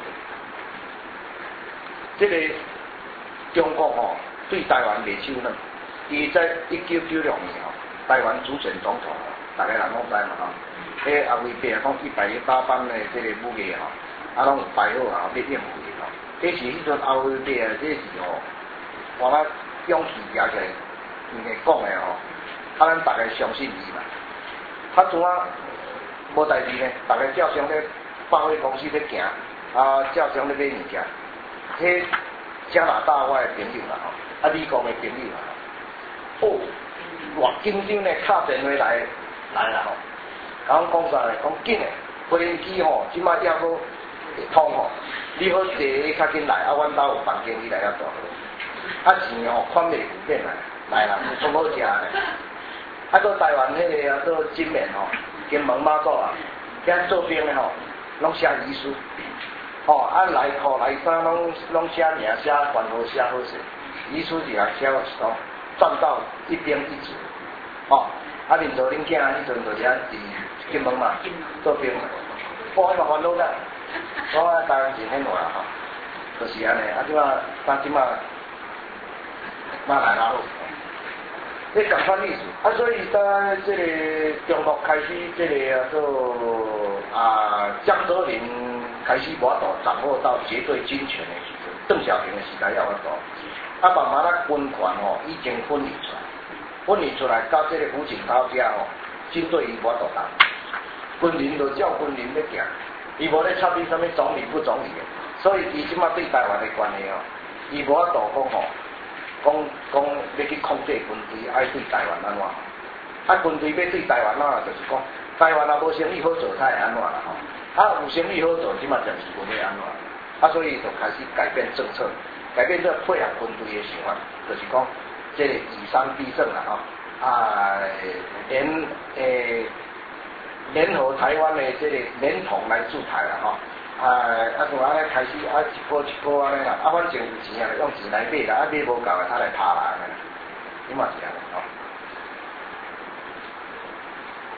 这个中国吼、哦、对台湾袂手软，伊在一九九六年吼、哦，台湾主选总统，大家人拢知嘛吼。迄后尾边讲一百零八班的这个武艺吼，啊拢有摆好啊，要应付的吼。这是迄阵后尾边啊，这是吼，我啦。勇气举起来，应该讲的吼，啊，咱大家相信伊嘛。啊，怎啊无代志呢？大家照常咧百货公司咧行，啊，照常咧买物件。迄加拿大我的朋友啦吼，啊，美国的朋友啦吼，哦，偌紧张咧敲电话来来啦吼，甲阮讲啥咧？讲紧诶，飞机吼，即摆还佫会通吼，你好坐较紧来，啊，阮兜有房间，你来遐住。啊钱吼款袂付变来，来啦，有足好食咧。啊，搁台湾迄个啊，做金门吼，金门马祖啊，遐做兵的吼，拢写遗书，吼啊内裤内衫拢拢写名写番号写好势，遗书是啊写是讲赚到一兵一卒，吼啊面做恁囝迄阵就遐伫金门嘛做兵嘛，哇，迄嘛烦恼啦，我啊台湾真很热吼，就是安尼，啊即马咱即马。马来拉路，你讲翻历史啊，所以在这个中国开始这个啊做啊江泽民开始无法度掌握到绝对军权的时阵，邓小平的时代也有法度，啊慢慢啊军权吼已经分离出来，分离出来到这个胡锦涛遮吼，军队伊无法度打，军人就照军人要行，伊无咧插你什么总理不总理的，所以伊即马对台湾的关系哦，伊无法度讲吼。讲讲要去控制军队，爱对台湾安怎？啊，军队要对台湾啊，就是讲台湾啊无生意好做，他会安怎啦吼？啊，有生意好做，即嘛就是无要安怎？啊，所以就开始改变政策，改变这配合军队的想法，就是讲这个以商必胜啦吼。啊，联诶联合台湾的这个联统来驻台啦吼。啊，啊，从安尼开始，啊，一波一波安尼啦，啊，反正有钱啊，用钱来买啦，啊，买无够啊，他来拍啦，安尼，你嘛是安尼吼。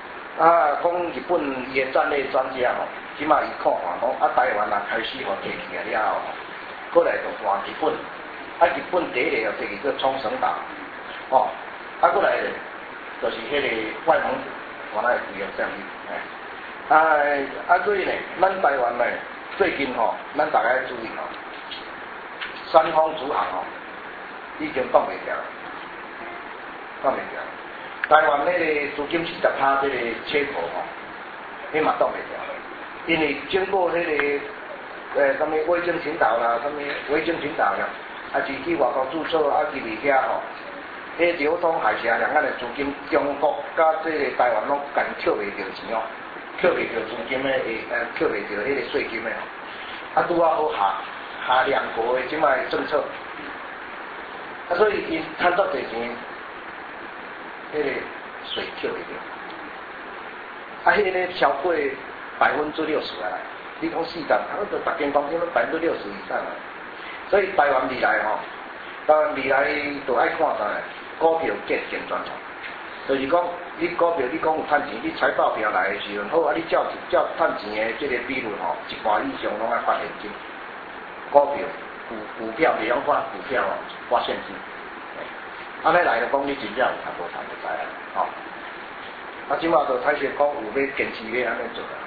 啊，讲日本伊个战略专家吼，即马伊看看讲啊，台湾啊开始吼提起来了后，过来就换日本，啊日本第一个就第二个冲绳岛，哦，啊过来就是迄个外蒙古，原来规个这样子，哎，啊啊所以呢，咱台湾呢最近吼，咱大家注意吼，三方主航吼，已经挡袂掉，挡袂掉。台湾迄个资金四十趴这个切口吼，迄嘛挡袂掉，因为经过迄、那个诶，什么威京群岛啦，什么威京群岛啦，啊是去外国注册，啊是伫遐吼，迄流通海峡两岸的资金，中国甲这个台湾拢共扣袂着钱哦，扣袂着资金的诶，呃扣袂着迄个税金的哦，啊拄啊好下下两国的即卖政策，啊所以伊趁足侪钱。迄个税扣会着，啊，迄个超过百分之六十啊！你讲四十，啊，就逐间公司都百分之六十以上啊。所以台湾未来吼，台湾未来就爱看啥呢？股票价钱专场，就是讲你股票你讲有趁钱，你财报表来的时阵，好啊，你照照趁钱的这个比率吼，一半以上拢爱发现金。股票、股股票，比方看股票哦，发现金。啊，你来就讲你真正有差无差就知啊，吼、哦。啊，即马就开始讲有要坚持要安尼做啊。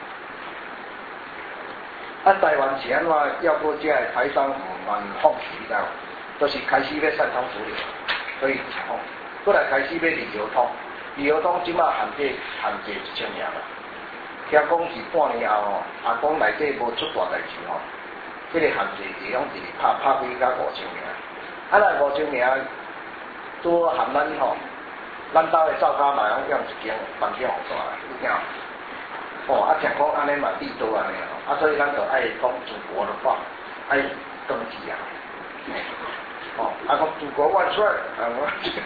啊，台湾是安怎要过这台商唔愿放弃你知无？就是开始要散通处理，所以吼，过来开始要旅游通，旅游通即马限制限制一千名啦。听讲是半年后吼，阿公内底无出大代志吼，迄、这个限制会用是拍拍几到五千名，啊，来五千名。拄好含咱吼，咱兜的灶骹嘛，拢用一间房间互住啦，有影？哦，啊，听讲安尼嘛地多安尼哦，啊，所以咱就爱讲祖国的话，爱登记啊。哦，啊，讲祖国万岁，啊我。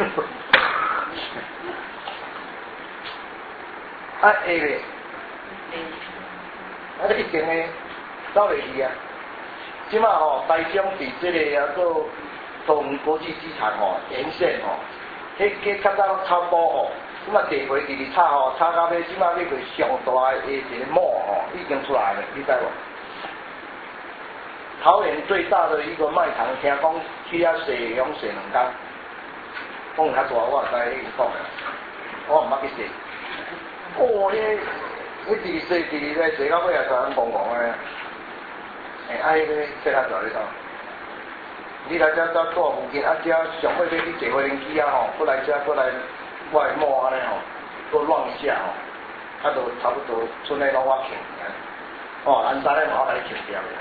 啊，会咧，啊，你一定诶，走袂去啊。即马吼，台中伫即个啊个。东国际机场吼，沿线吼，迄个较早超波吼，咁啊地皮直直炒吼，炒到尾即马要佢上大的一个膜吼，已经出来了，你知无？桃园最大的一个卖场，听讲去遐洗用洗两工，讲较大我知你讲的，我毋捌去洗。哦，迄迄直直洗直直咧洗到尾啊，就咁怣怣的，诶，啊迄个洗较大你讲。你来遮遮住附近，啊遮上尾要去坐飞轮机啊吼，过来遮过来外摸安尼吼，搁乱一下吼，啊就差不多村内拢我请，哦，咱早咧嘛我来请掉的，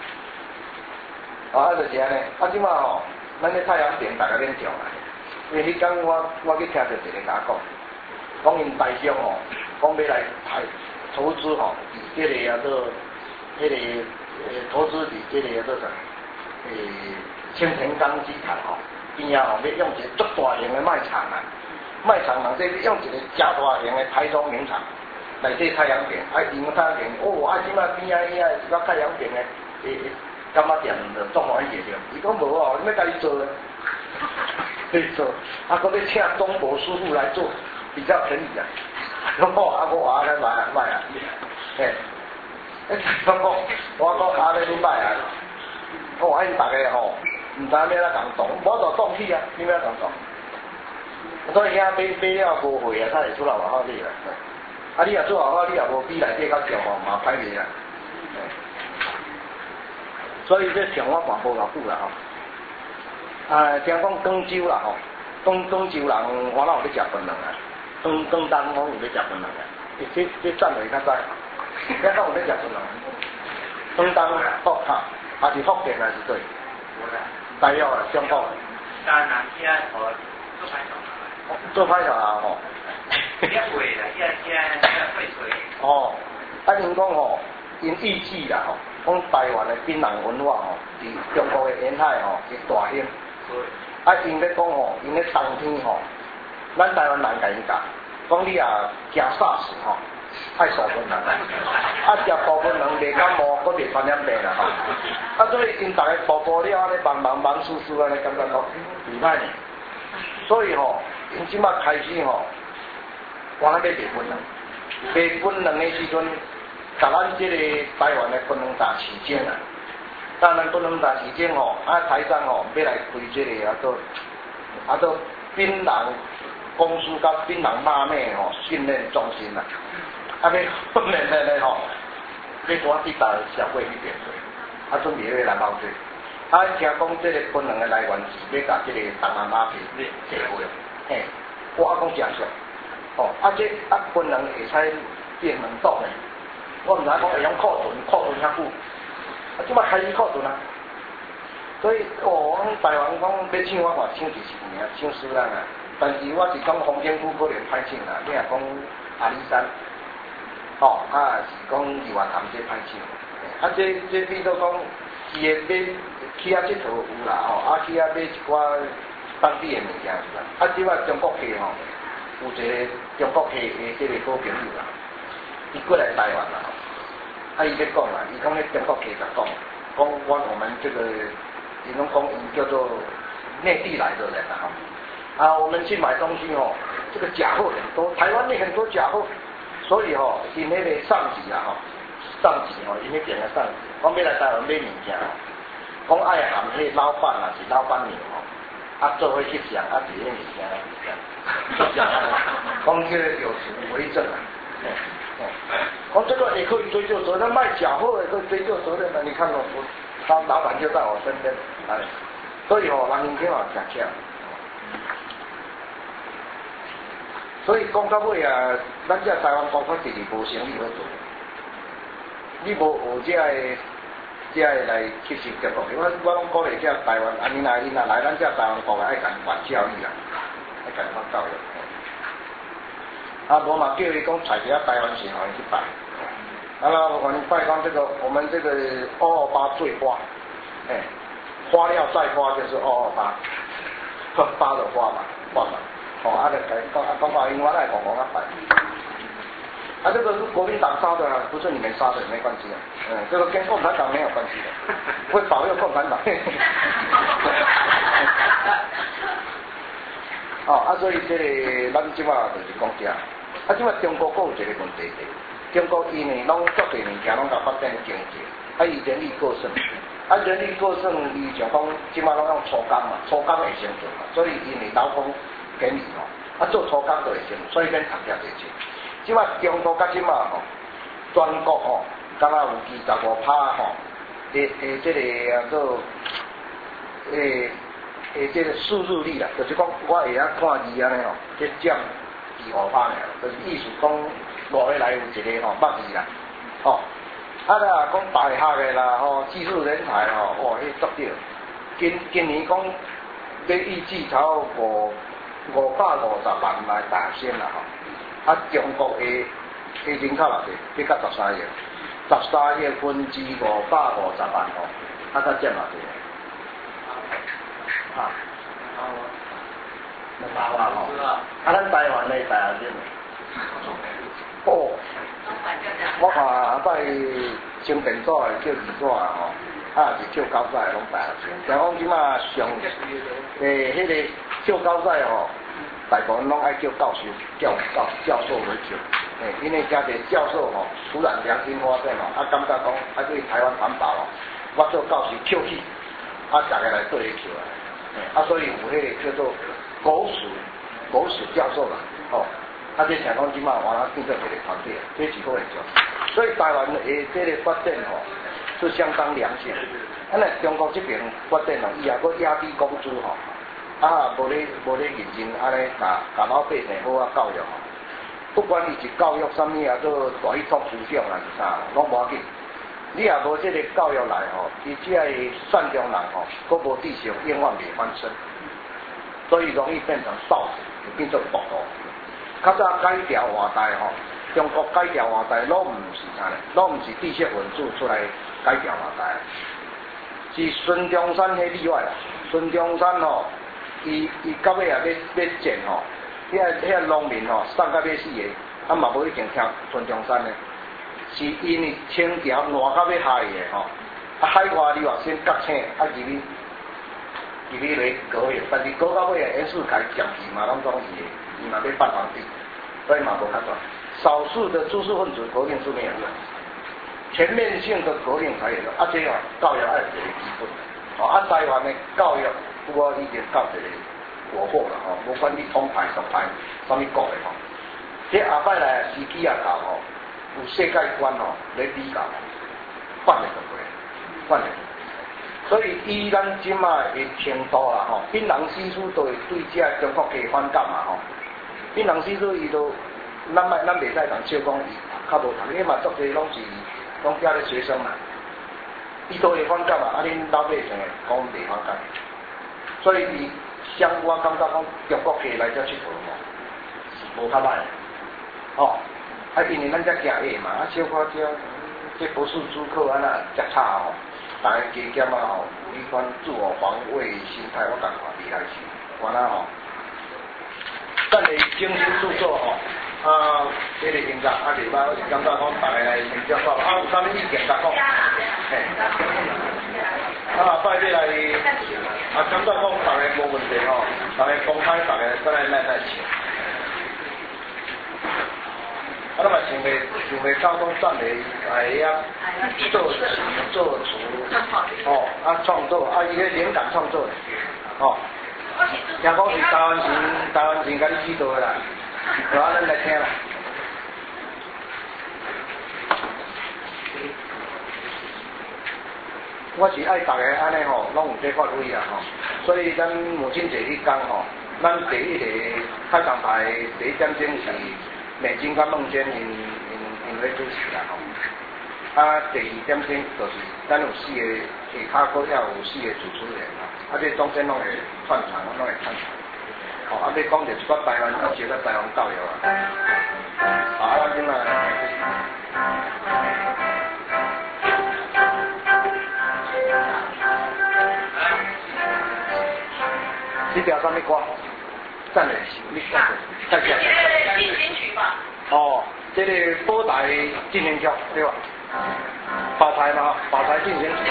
啊，啊就是安尼，啊即马吼，咱咧太阳饼大家免上来，因为迄天我我去听着一个甲讲，讲因台商吼，讲要来台投资吼，伫即个啊做，迄个呃投资伫即个啊做啥，诶。青田港机场吼，边啊吼要用一个足大型的卖场啊，卖场内底要用一个真大型的台中名场，内底太阳饼，啊用太阳饼，哦，啊即摆边啊遐一个太阳饼的诶干嘛店就做欢喜着，伊讲无哦，你要家己做咧，去做，啊搁要请中国师傅来做，比较便宜啊，哦，啊我话咧卖啊卖啊，嘿，诶，我讲我讲啊咧你卖啊，哦，啊因大家吼。唔知咩啦，共动，无就动去啊，你咩共动？所以遐买买了无货啊，才会出来外口去啦。啊，你若做外口，你若无比内底较少吼，嘛歹卖啦。所以这上我看无偌久啦吼。啊，听讲广州啦吼，广广州人我哪有咧食饭人啊？广广东我有咧食饭人啊，这这站位较早，遐敢有咧食饭人？广东福哈，还是福建还是对？大约啊，相当。但南现在我做派头啊。做派头啊吼。一会啦，一一会水。哦，啊，因讲吼，因预计啦吼，讲台湾的槟榔文化吼，伫中国的沿海吼是大兴。啊，因咧讲吼，因咧冬天吼，咱台湾人甲因讲，讲你啊惊煞死吼。太少分人，啊食部分人袂感冒，搁袂传染病啦吼。啊所以因逐个步步了安尼忙忙忙叔叔安尼感觉讲袂歹呢。所以吼，因即马开始吼，我还要袂分人， 卖军粮的时阵，甲咱这个台湾的军粮大市场啊，当然军粮大市场吼，啊台商吼要来开这个啊做啊做槟榔公司甲槟榔妈妹吼训练中心啊，啊要训练的咧吼，要赶去大社会去边做，啊准备要来包做。啊，听讲这个军粮的来源是要甲这个东南亚片做伙，嘿，我啊讲真俗，哦，啊这啊军粮会使变两种的，我唔知讲会用库存，库存遐久，啊即摆开始库存啊，所以哦，台湾讲要抢我看抢几十年，抢死人啊，但是我是讲洪建夫可能歹抢啦，你若讲阿里山，哦，啊是讲二万潭这歹抢，啊这这变做讲。伊个买去遐佚佗有啦吼，啊去遐买一寡当地的物件是啦。啊，即摆中国客吼，有一个中国客的这个好朋友啦，伊过来台湾啦吼，啊伊咧讲啦，伊讲咧中国客甲讲，讲我我们这个，伊拢讲伊叫做内地来的人啦吼，啊我们去买东西吼，这个假货很多，台湾也很多假货，所以吼，因迄个上级啊吼。上级吼，因迄边个上级，讲要来台湾买物件吼，讲爱含迄老板啊是老板娘吼，啊做伙去想啊，伫迄物件去想，讲这个有实为证啊，讲这个也可以追究责任，卖假货也可以追究责任的。你看我，他老板就在我身边，哎，所以吼，人民天哦真巧，所以讲到尾啊，咱这台湾公司直直无生意好做。你无学这个这个来吸收结果，我我拢鼓励这台湾，啊，你来你若来咱这台湾国内爱共办教育啦，爱共办教育。啊，无嘛叫伊讲找一下台湾省互伊去办。啊，那我们拜讲这个，我们这个二二八最花，哎，花料再花就是二二八，八的花嘛，花嘛，哦，啊，就讲讲讲话，因为我来讲讲啊办。啊，这个是国民党杀的啊，不是你们杀的，没关系啊。嗯，这个跟共产党没有关系的，会保佑共产党。哦，啊，所以这个咱即摆就是讲这，啊，即摆中国还有一个问题，中国因为拢足侪物件拢甲发展经济，啊，伊人力过剩，啊，人力过剩，伊像讲即摆拢用粗工嘛，粗工会生存嘛，所以因为劳工便宜吼，啊，做粗工就会生，所以免谈价侪钱。即摆中国甲即摆吼，全国吼，敢若有二十五趴吼，诶诶，这个啊做诶诶，这个输入率啦，就是讲我会晓看字安尼吼，这占二五趴呢，就是意思讲五个来有一个吼捌字啦，吼，啊啦讲大学的啦吼，技术人才吼，哇，迄足着，今今年讲要预计超五五百五十万来大学生啦吼。啊，中国的的人口偌济，要到十三亿，十三亿分之五百五十万吼，啊，才占偌济？啊，八万吼，啊，咱台湾咧大学生，哦，我看啊摆升电纸的叫二纸吼，啊是叫高赛拢大学生，像讲即马上诶，迄个叫高赛吼。大部分拢爱叫教授、教教教授为主，诶，因为家个教授吼，突然良心发现吼，啊感觉讲啊对台湾环保哦，我做教授捡起，啊大家来对伊捡来，啊所以有迄个叫做狗屎狗屎教授啦，吼，啊这像讲即马往哪变做一个团队，这是好个做，所以台湾诶这个发展吼是相当良性，啊那中国这边发展吼，伊也搁压低工资吼。啊，无咧无咧认真安尼，甲甲老百姓好啊教育吼。不管伊是教育啥物啊，做大一通思想啊是啥，拢无要紧。你也无这个教育来吼，伊只个善良人吼，佫无志向，永远袂翻身，所以容易变成扫帚，变做毒徒。较早改朝换代吼，中国改朝换代，拢毋是啥咧，拢毋是知识分子出来改朝换代，是孙中山迄例外啦。孙中山吼。伊伊到尾也要要建吼，遐遐农民吼，送到要死个，啊嘛无一定听孙中山的，是因为清朝烂到要害个吼，啊海外留学生觉醒，啊入去入去来搞个，但是搞到尾个袁世凯降旗嘛，拢讲伊个，伊嘛要办皇帝， 所以嘛无看到。少数的知识分子革命是没有用，全面性的革命才有用。啊，这个教育爱一个基本。哦，啊，台湾的教育，我已经到一个国货了吼，无管你统派、独派，什么国的吼，这后摆来时机也到吼，有世界观吼来比较，换的就会，换的。所以以咱即马的程度啦吼，槟榔西施都会对这中国加反感嘛吼，槟榔西施伊都，咱卖咱袂使同笑讲伊较无读，因为嘛足侪拢是拢遐咧学生嘛。伊都会反感嘛，啊，恁老百姓讲袂反感，所以伊像我感觉讲中国客来遮佚佗吼，是无较歹，哦，啊，因为咱遮行业嘛，啊，小可遮，这不是主客安那食差吼，大家加减啊吼，有迄款自我防卫心态，我感觉厉害是，完啦吼，咱的精神著作吼。啊，这个音乐啊，袂歹，我是感觉讲大家来听接受，啊，有啥物意见甲讲？嘿，啊，拜你来，啊，感觉讲大家无问题吼，大家公开，大家再来来来请。啊，咱嘛想袂想袂到讲赞美哎呀，作词作词，哦，啊创作，啊伊个灵感创作，哦，听讲是台湾人台湾人甲你指导的啦。好，咱来听啦。我是爱大家安尼吼，拢有这发挥啊吼，所以咱母亲节迄天吼，咱第一个开场白第一点钟是美金甲梦娟因因因咧主持啦吼，啊第二点钟就是咱有四个下骹佫要有四个主持人啊，啊这中间拢会串场，拢会串场。哦，啊！你讲着一个台湾，啊，一个台湾教育啊，啊，咱今嘛，你调啥物歌？赞的是你讲的，再讲。 进行曲吧。 哦，这个宝台进行曲对吧？宝台嘛，宝台进行曲。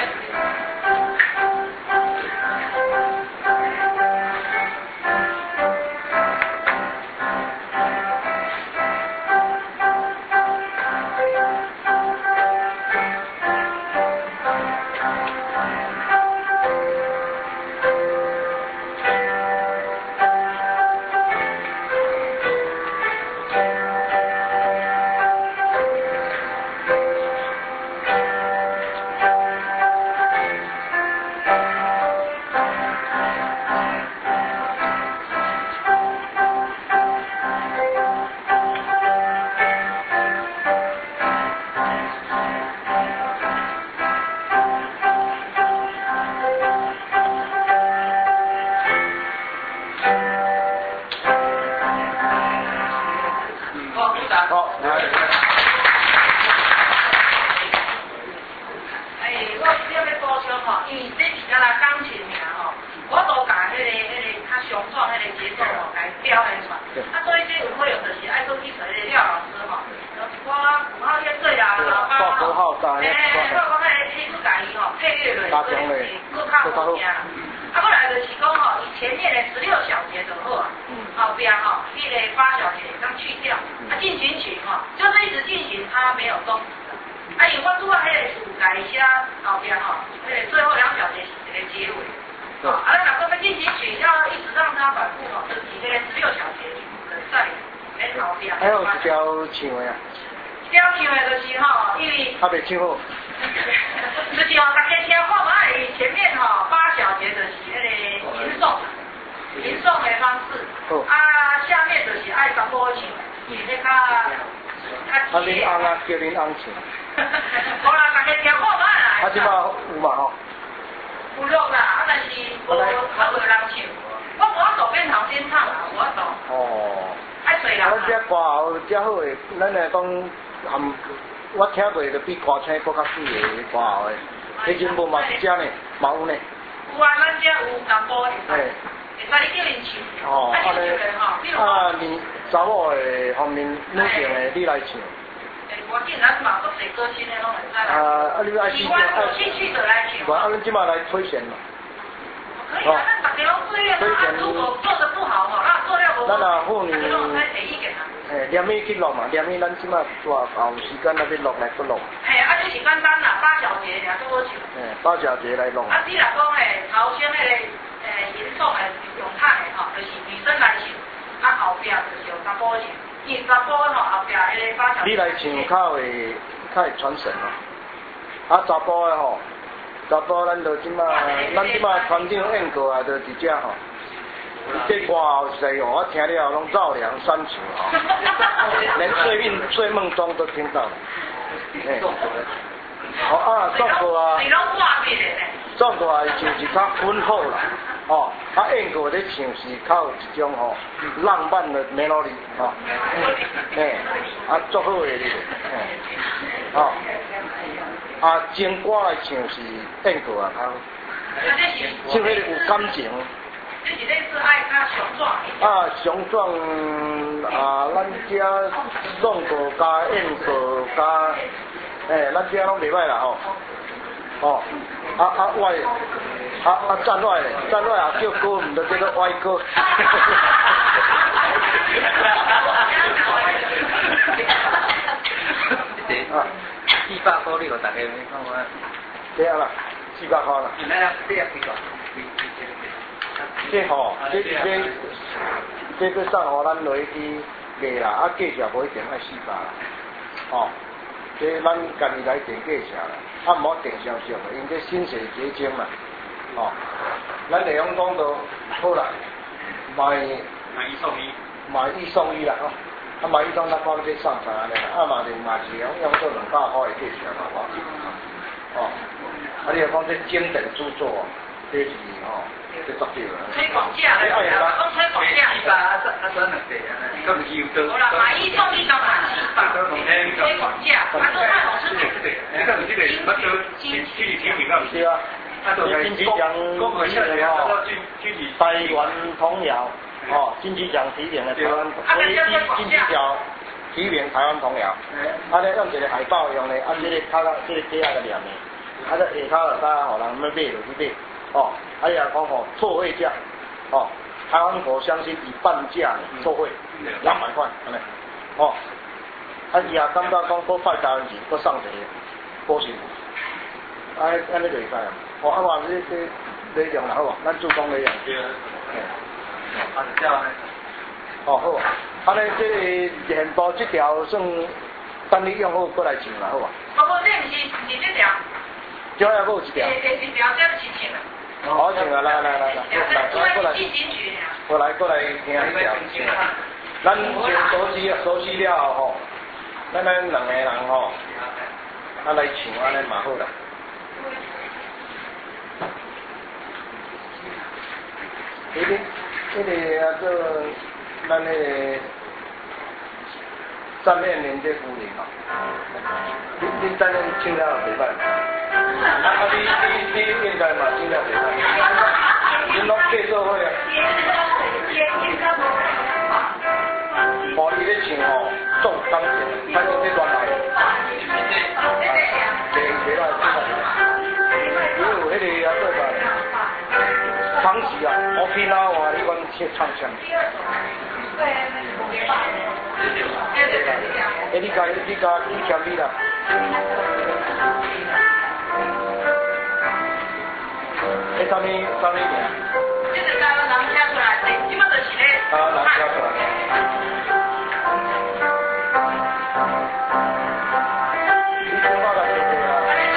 他袂唱好， 就是吼，大家听看嘛，伊前面吼八小节就是迄个吟诵，吟诵的方式，哦、啊，下面就是爱传播唱，是迄较较。 啊，恁翁啊，叫恁翁唱。 好啦，大家听看嘛啦。 啊，即马有嘛吼？ 有录啦，啊，但是无较无人唱，我无法度变头先唱啦，无法度。哦。爱做人。 啊，这歌喉遮好诶，咱来讲含。我听过就比歌星搁较水的歌喉的，迄阵无嘛是遮呢，嘛有呢。 有啊，咱遮有淡薄会使，会使你叫因唱。哦，啊咧， 啊年查某的方面女性的你来唱。 诶，我见咱嘛都是歌星的拢会使啦。 啊，啊你爱喜欢有兴趣就来唱。 啊，恁即马来推荐嘛？ 可以啊，咱大家拢推荐啊，如果做得不好吼，那做了无， 咱啊妇女， 大家拢使提意见啊。 诶，连米去录嘛，连米咱即马大后时间那边录来不录。 嘿，啊，这是简单啦，八小节俩都好唱。 诶，八小节来录。 啊，你若讲诶，头先迄个诶吟诵诶咏叹诶吼，就是女生来唱，啊后壁就是由查甫唱，因为查甫吼后壁迄个八小节。 你来唱较会较会传神咯。啊，查甫诶吼，查甫咱就即马，咱即马团长演过啊，就直接吼。这歌后世哦，我听了拢绕梁三尺哦，连睡梦睡梦中都听到了。哎，哦啊，壮歌啊，壮歌啊，就是较浑厚啦，哦，啊，演歌咧唱是较有一种吼浪漫的 melody 哦，哎，啊，足好诶咧，哎，哦，啊，情歌来唱是演歌啊，较唱迄个有感情。 这是类似爱较雄壮。 啊，雄壮啊，咱遮壮歌加演歌加，诶，咱遮拢袂歹啦吼。哦，啊啊歪，啊啊站歪咧，站歪啊叫歌，毋就叫做歪歌。啊，四百块你互大家看看。对啊啦，四百块啦。来啦，这样几个？这吼，这这这这送互咱落去卖啦，啊价钱无一定爱四百啦，哦，这咱家己来定价钱啦，啊毋好定上上的，因这薪水结晶嘛，哦，咱内容讲到好啦，买买一送一，买一送一啦，哦，啊买一送咱讲这送啥呢？啊嘛是嘛是用用做两百块的价钱嘛，哦，哦，啊你讲这经典著作哦，这是吼。这绝对啦！ 推广价，讲推广价。 一百啊，啊三两块啊，咁唔要多。 好啦，买一送一到买七百，推广价，啊都太好吃了。 你看这个乜都具体听明啊？是啊，啊都係金曲獎提名哦，台灣童謠哦，金曲獎提名嘅台灣，唯一金曲獎提名台灣童謠。啊咧用一個海報用咧，啊這個卡個這個底下個念嘅，啊這下頭就大家互人要買落去買。哦，哎呀，讲吼错惠价，哦，台湾我相信以半价错惠两百块，安尼，哦，啊伊也感觉讲搁派台湾钱，搁送一个保险，啊安尼就会使啊，哦啊话这这内容啦好无，咱主攻内容，嘿，啊是这样呢，哦好，啊咧这个现播这条算等你用好过来唱啦，好无？ 不过这不是是这条， 最后还有一条， 第第一条这不是唱啊。 好，请啊，来来来来，来过来，过来过来听一条。咱先熟悉熟悉了吼，咱咱两个人吼，啊来唱安尼嘛好啦。迄个迄个啊，做咱那个站面连接夫人吼，你你站面唱了袂歹。啊啊！你你你应该嘛，尽量袂歹。你拢计做伙啊。无你咧唱吼，重感情，反正你乱来。袂袂来袂来。你有迄个啊做啥？唱戏啊，我去哪话你讲唱唱唱。诶，你家你家你欠你啦。诶，啥物啥物名？ 这个刚刚人写出来，这基本就是咧。 啊，人写出来。你讲话个对不对啊？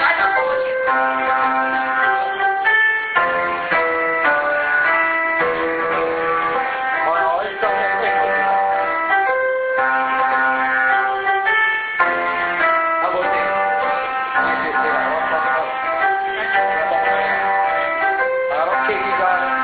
哦，伊当然对。啊，无对。对对啦，我讲到。啊，我客气个。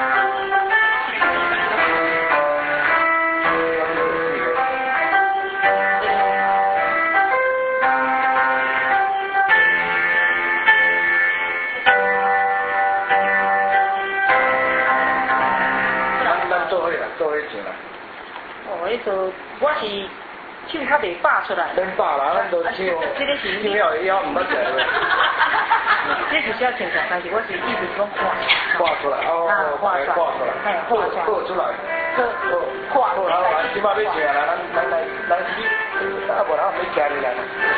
哦，迄个我是唱较袂拔出来。 免拔啦，咱都唱。 这个是唱了以后唔捌食了。 这是要唱出，但是我是一直讲画。 画出来，哦， 画出来， 画出来， 哎，画出来。 画出来。 看。 好，好，来，即摆要吃啦，咱咱来来去，啊无咱要吃你来。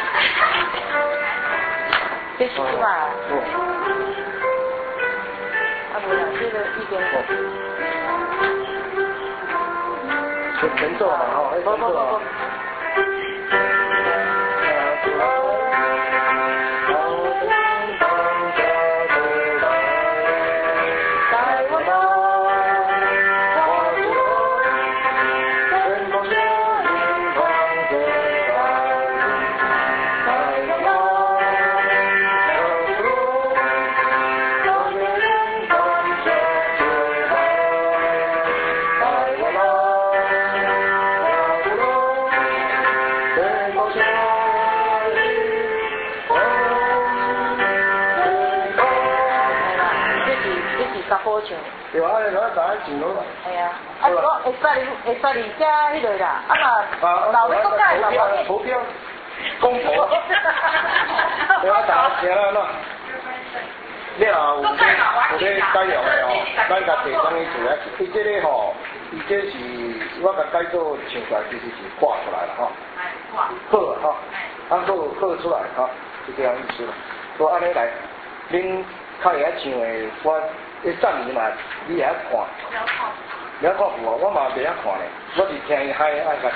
这是什么？啊无啦，这个一边。 全全做嘛吼，全做啊。对啊，你攞大家前攞。 係啊，啊我會使你會使你加迄個啦，啊嘛老啲都加係嘛？ 股票，公婆。對啊，大家聽啦喏。你啊有啲有啲改良嘅哦，咱家提供伊做咧，伊這個吼，伊這是我甲改做唱出來，其實是掛出來啦吼。好吼，啊好好出來吼，就這樣意思啦。好，安尼來，恁較會曉唱嘅我。你讚你嘛，你也看，你也看我，我嘛袂曉看咧，我是聽伊嗨愛甲。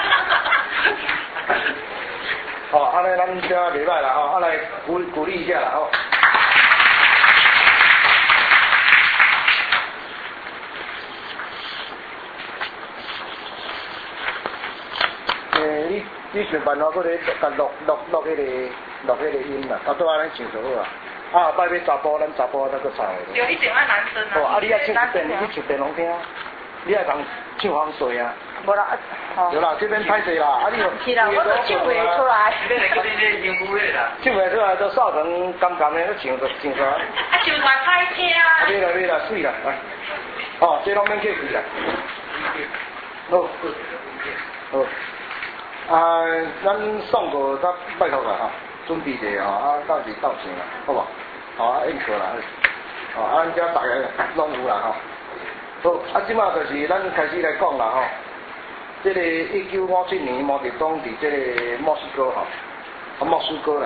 哦，安尼咱遮袂歹啦吼，啊來鼓鼓勵一下啦吼。誒，你你想辦法嗰個甲錄錄錄迄個錄迄個音啦，啊都安尼唱就好啊。啊，拜俾查甫，咱查甫那個唱的。 有一定愛男生啊。 哦，啊，你愛唱一遍，你唱電籠聽，你愛講唱防水啊。 無啦，哦。 有啦，這邊歹勢啦，啊你。 是啦，我都唱袂出來。 你嚟嗰啲啲應付咧啦。唱袂出來都掃成甘甘的，都唱就唱出來。 啊，唱出來歹聽啊。 對啦對啦，水啦，來。哦，這攏免客氣啦。好。好。啊，咱送過咱拜託啦哈。準備者吼，啊，到時到時啦，好無？吼，啊，應過啦，吼，啊，咱遮大家攏有啦，吼。好，啊，即馬就是咱開始來講啦，吼。即個一九五七年毛澤東佇即個莫斯科吼，啊，莫斯科啦，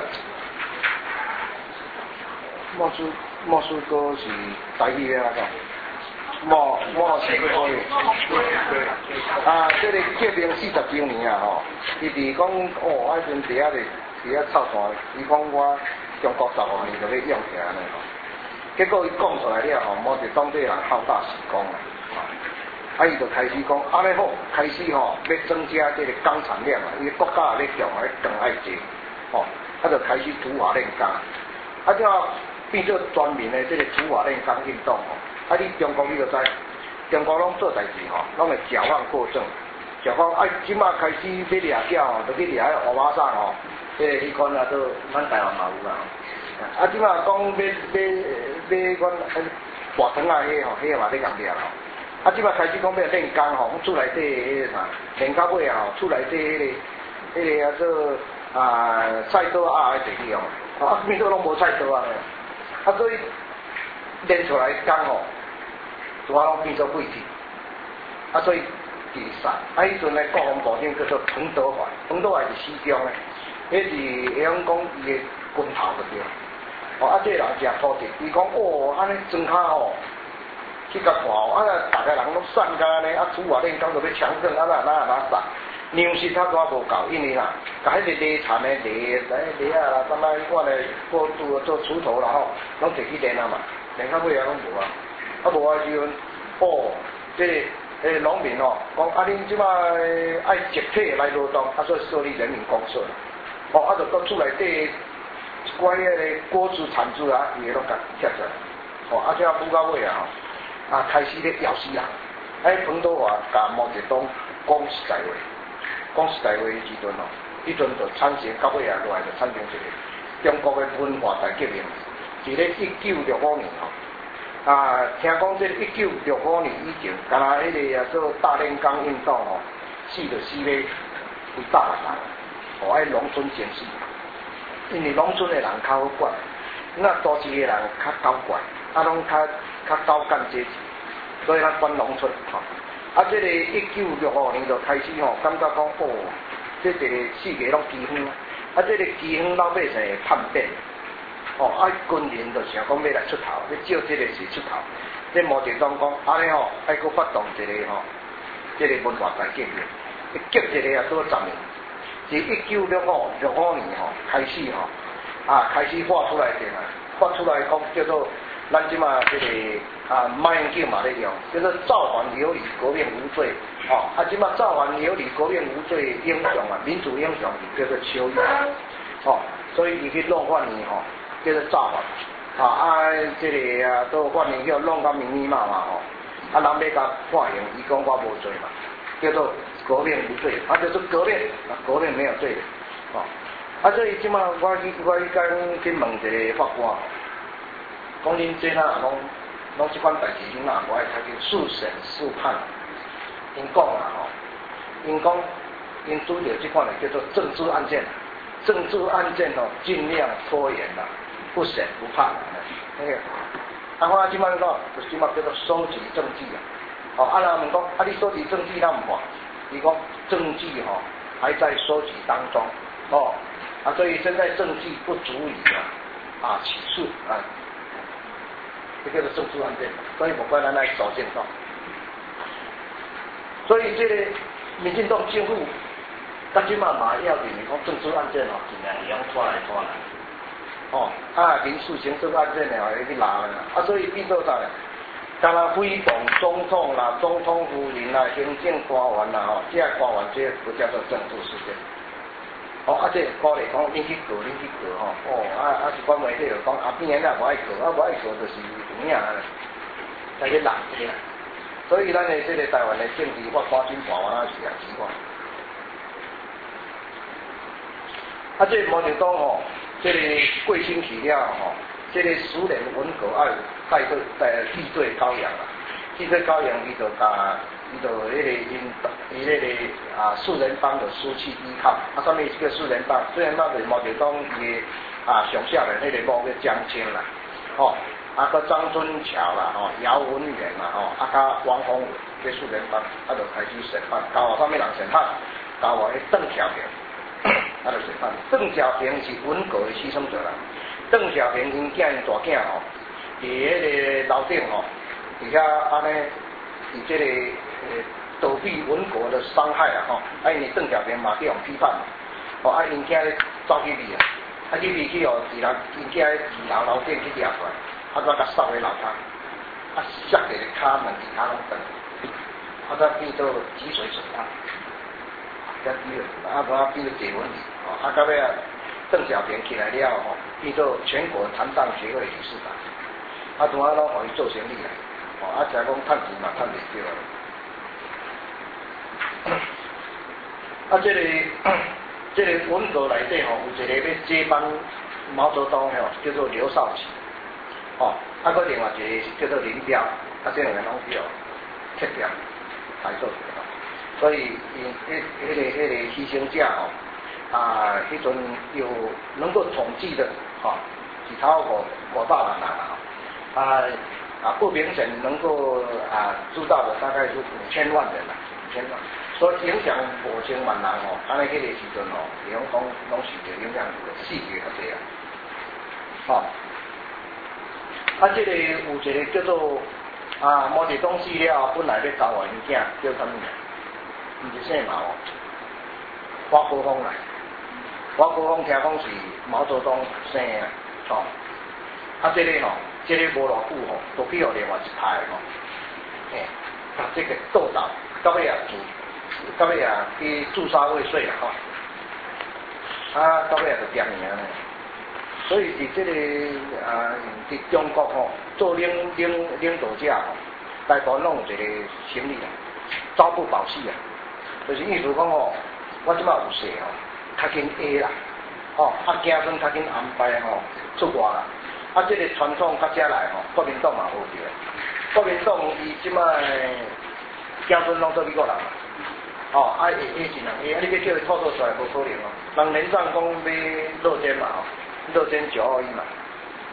莫斯莫斯科是台語啊，講，莫莫斯科語。啊，即個革命四十周年啊，吼，伊佇講哦，迄陣佇遐咧。伊遐臭散，伊講我中國十五年就咧用起來呢，結果伊講出來了吼，毛澤東這人好大時光啦，啊，伊就開始講，安尼好，開始吼要增加這個鋼產量啊，伊國家咧強咧更愛濟，吼，啊就開始土法煉鋼，啊即啊變做專門的這個土法煉鋼運動吼，啊你中國你就知，中國攏做代志吼，攏會矯枉過正，就講啊即馬開始要掠鳥吼，就去掠迄烏馬桑吼。即個迄款啊，都咱台灣嘛有啦。啊，即馬講要要要阮活糖啊，迄吼，迄個嘛咧咁掠咯。啊，即馬開始講要煉鋼吼，厝內底迄個啥，煉到尾啊吼，厝內底迄個迄個啊做啊菜刀啊，迄個用，啊變做攏無菜刀啊，啊所以煉出來鋼吼，主要攏變做廢鐵，啊所以第三，啊迄陣咧國防部長叫做彭德懷，彭德懷是西中咧。迄是會曉講伊個拳頭就對，哦啊，這個人真土直，伊講哦，安尼裝卡吼，去甲看哦，啊，大家人攏散甲安尼，啊，厝外恁講就要搶勝，啊哪哪哪殺，糧食較多無夠，因為啦，甲迄個犁田的犁，來犁啊啦，什麼我來過做做鋤頭啦吼，攏摕去煉啊嘛，煉到尾啊攏無啊，啊無啊時陣，哦，這個誒農民哦，講啊恁即擺愛集體來勞動，啊所以設立人民公社。哦，啊，就到厝內底一寡迄個果子產子啊，伊個攏甲拆出來。哦，啊，這補到尾啊，吼，啊，開始咧咬死人。哎，彭德懷甲毛澤東講實在話，講實在話迄時陣哦，迄陣就產生到尾啊，落來就產生一個中國嘅文化大革命，是咧一九六五年吼。啊，聽講這一九六五年以前，敢若迄個啊做大煉鋼運動吼，死就死咧幾百萬人。哦，愛農村先死，因為農村的人較好管，那都市的人較搞怪，啊，攏較較高幹階級，所以咱管農村吼。 啊，这个一九六五年就开始吼，感觉讲哦，这一个世界拢饥荒，啊，这个饥荒老百姓会叛变，哦，啊，军人就想讲要来出头，要借这个事出头。这毛泽东讲，安尼吼，爱搁发动一个吼，这个文化大革命，一激一个啊多十年，自一九六五六五年吼开始吼，啊开始画出来点啊，画出来讲叫做咱即马这个啊马英九嘛咧用，叫做造反有理，革命无罪，哦，啊即马造反有理，革命无罪英雄啊，民主英雄叫做邱毅，哦，所以伊去弄法年吼，叫做造反。啊啊，这个啊，都法院叫弄到密密麻麻吼，啊，人要甲判刑，伊讲我无罪嘛，叫做革命无罪，啊，叫做革命，啊，革命没有罪的，哦，啊，所以即马我去我去讲去问一个法官，讲恁这哪拢拢即款代志，恁哪无爱采取速审速判？因讲啦吼，因讲因拄着即款的叫做政治案件，政治案件吼，尽量拖延啦。不审不判，那个，啊，我即摆讲，就即摆叫做收集证据啊。哦，啊，人问讲，啊，你收集证据那么快？伊讲证据吼、哦、还在收集当中，哦，啊，所以现在证据不足以啊啊起诉啊，这叫做政治案件，所以无怪咱来走现状。所以这个民进党政府，咱即摆嘛要认为讲政治案件哦，尽量会用拖来拖来。哦，啊，民事刑事案件呢，会去拉啦，啊，所以变做啥咧？敢若诽谤总统啦、总统夫人啦、行政官员啦，吼，这官员这不叫做政治事件。哦，啊，这鼓励讲恁去告，恁去告吼，哦，啊啊，一般媒体就讲啊，边个无爱告，啊无爱告就是有影啊，在去拦这个。所以咱的这个台湾的政治法官真盘啊是啊奇怪。啊，这毛泽东吼。这个过星期了吼，这个苏联文革爱带队带替罪羔羊啊，替罪羔羊伊就甲伊就迄个因伊迄个啊四人帮的输去依靠，啊，上面这个四人帮，四人帮就是毛泽东伊的啊上下的迄个某个江青啦，吼，啊个张春桥啦，吼，姚文元啦，吼，啊甲王洪伟这四人帮，啊就开始审判，交互上面人审判，交互迄邓小平。啊，就审判。邓小平是文革的牺牲者啦。邓小平因囝因大囝吼，伫迄个楼顶吼，伫遐安尼，伫这个呃躲避文革的伤害啊吼，啊因为邓小平嘛去用批判，哦啊因囝咧走去里啊，啊去里去哦，是人因囝咧二楼楼顶去掠出来，啊再甲扫回楼骹，啊摔伫个骹门其他拢断，啊再变做脊髓损伤。啊，啊，无啊，变做解文理，哦，啊，到尾啊，邓小平起来了吼，变做全国残障协会理事长，啊，同啊拢互伊做生意啦，哦，啊，只讲趁钱嘛，趁袂少。啊，这个这个文革内底吼，有一个要接班毛泽东吼，叫做刘少奇，哦，啊，个另外一个叫做林彪，啊，这两个拢叫撤掉来做。所以，因迄、迄个、迄个牺牲者吼，啊，迄阵有能够统计的，哈，是超过五百万人啦，啊啊不明显能够啊知道的大概是五千万人啦，五千万，所以影响五千万人吼，安尼迄个时阵吼，比方讲拢是着影响四个较济啊，吼，啊，这个有一个叫做啊毛泽东死了，本来要交还因囝，叫什么名？唔是姓毛，华国锋来，华国锋听讲是毛泽东生的，吼，啊，这个吼，这个无偌久吼，都去互另外一派吼，嘿，把这个斗倒，到尾啊自，到尾啊去自杀未遂啦吼，啊，到尾啊就点名咧，所以伫这个啊，伫中国吼，做领领领导者吼，大概拢有一个心理啊，朝不保夕啊。就是意思讲吼，我即摆有势吼，较紧下啦，吼，啊，子孙较紧安排吼出外啦，啊，这个传统较遮来吼，国民党嘛好着，国民党伊即摆子孙拢做美国人啦，吼，啊，下下真人下，啊，你要叫伊透露出来无可能哦，人连战讲要落监嘛吼，落监九二一嘛，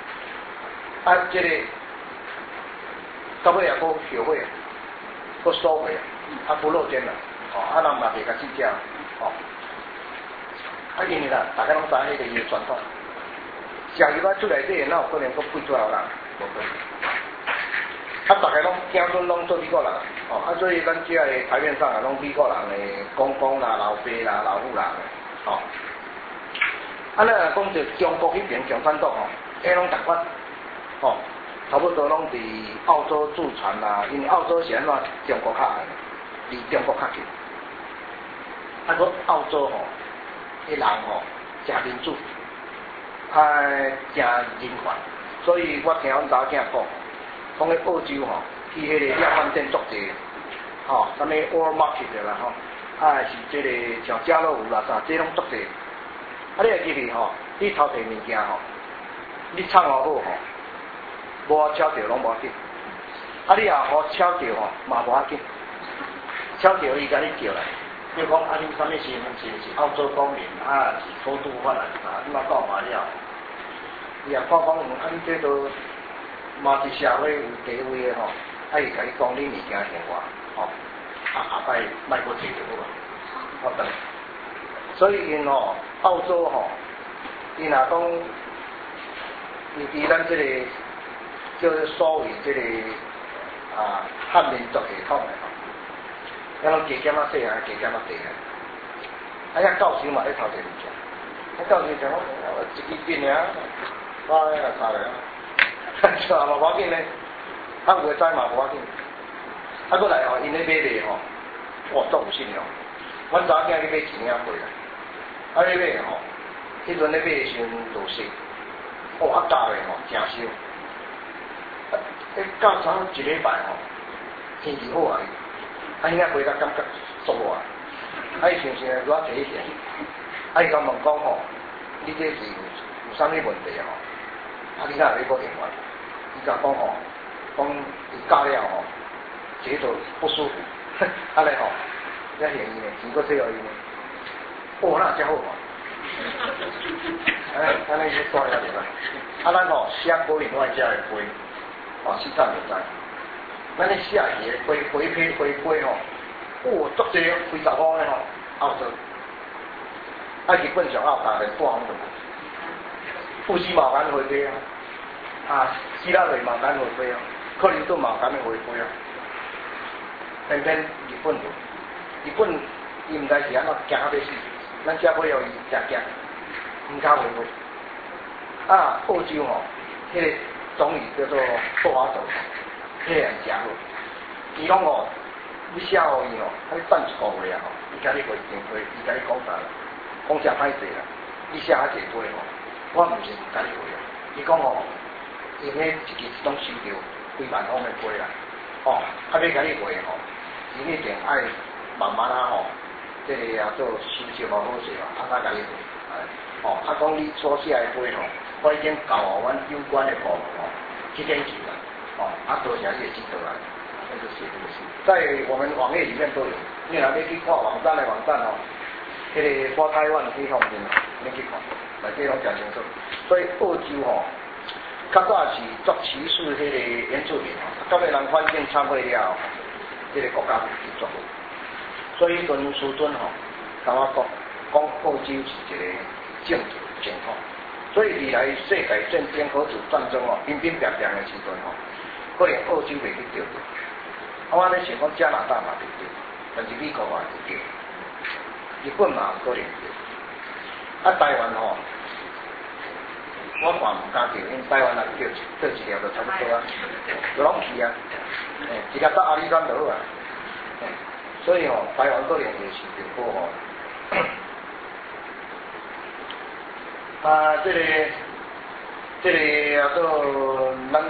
啊，这个到尾也搁后悔，搁收回。 啊不露肩啦，哦，啊人嘛袂甲计较，哦，啊因为啦，大家拢知迄个伊的传统，食入来出内底，哪有可能搁配做后人？无可能。啊，大家拢囝孙拢做美国人，哦，啊所以咱遮个台面上啊，拢美国人的公公啦、老爸啦、老母啦，哦。啊，咱若讲着中国迄边共产党吼，迄拢同款，吼，差不多拢伫澳洲驻船啦，因为澳洲是安怎中国较矮，离中国较近。啊，个澳洲吼，迄人吼诚民主，啊，诚人权，所以我听阮查囝讲，讲迄澳洲吼，去迄个量贩店做者，吼，啥物 World Market 的啦吼，啊是即个像家乐福啦啥，这拢做者。啊，你会记哩吼，你偷摕物件吼，你藏好好吼，无敲着拢无要紧。啊，你也好敲着吼，嘛无要紧。敲着伊甲你叫来，比如讲啊，你啥物身份证是澳洲公民，啊是偷渡法来啊，你嘛搞嘛了。伊也看讲，啊你这都嘛是社会有地位的吼，啊伊甲你讲你物件现话，吼，啊下摆莫搁摕着好啊，好等。所以因吼澳洲吼，伊若讲，伊伫咱即、这个叫做所谓即、这个啊汉民族系统的吼，咱拢加减啊细汉，加减啊大汉，啊遐教授嘛咧偷摕物件，啊教授讲我一支笔尔，我来查咧，是嘛无要紧咧，啊有诶知嘛无要紧，啊搁来吼因咧买咧吼，哇足有信用，阮查囝去买一领回来。啊！你买吼，迄阵咧买的时阵落雪，哦啊教的吼诚烧，啊，迄到差一礼拜吼，天气好啊，啊伊遐回来感觉爽啊，啊伊想想拄仔摕迄件，啊伊甲问讲吼，你这是有有啥物问题吼？啊你哪会拨电话？伊甲讲吼，讲伊教了吼，觉得不舒服，啊咧吼，遐嫌伊呢，钱搁少伊呢。哦，那真好看，哎，安尼去刷下嚟啦。啊，咱吼写果园外家的花，哦，四散就知。咱咧写鱼的花花批花花吼，哦，足济几十块的吼，澳洲。啊，日本上澳大的半行的，富士嘛敢花批啊，啊，希腊瑞嘛敢花批啊，克林顿嘛敢花批啊。偏偏日本就，日本伊毋知是安怎惊到要死。咱遮尾互伊食惊，毋敢回回。啊，澳洲吼，迄、那个总理叫做布华佐，迄、那个人诚好。伊讲吼，你写互伊吼，啊你等一个月啊吼，伊甲你回电话，伊甲你讲啥啦？讲诚歹势啦，你写啊济批吼，我毋是毋甲你回啊。伊讲吼，因迄一支拢收着几万方的批啦，哦，啊要甲你回吼，伊一定爱慢慢啊吼。这个也做收集无好势哦，啊，甲你回，哦，啊，讲你所写的批吼，我已经交互阮有关的部门吼，去检举了，哦，啊，多谢你的指导啦，那就写这个事，在我们网页里面都有，你若要去看网站的网站哦，迄、那个花台湾这方面哦，你去看，内底拢讲清楚。所以澳洲吼，较早是作歧视迄个原住民吼，到尾人反正参会了，这个国家是做。所以迄阵苏尊吼，甲我讲，讲澳洲是一个政治情况，所以未来世界战争、核子战争哦，乒乒乓乓的时阵吼，可能澳洲袂去着着。啊，我咧想讲加拿大嘛袂着，但是美国嘛会着，日本嘛有可能着。啊，台湾吼，我看毋敢着，因台湾若着着一条就差不多啊，就拢去啊，诶，一粒到阿里山就好啊。所以吼，台湾可能会受着保护。啊，这个，这个啊，做咱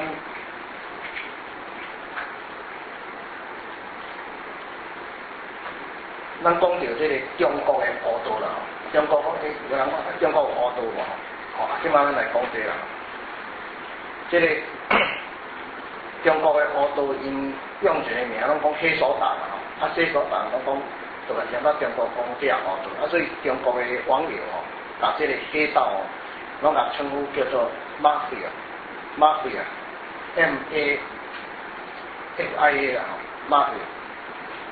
咱讲到这个中国的孤岛啦，中国讲诶，有人讲中国有孤岛无？吼，啊，即摆咱来讲这啦。这个中国的孤岛，因用一个名，拢讲黑手党啦。啊，西所党拢讲，就来想到中国讲这孤岛，啊，所以中国的网友吼，把这个黑道哦，拢甲称呼叫做 mafia，mafia，M A F I A 啦，mafia，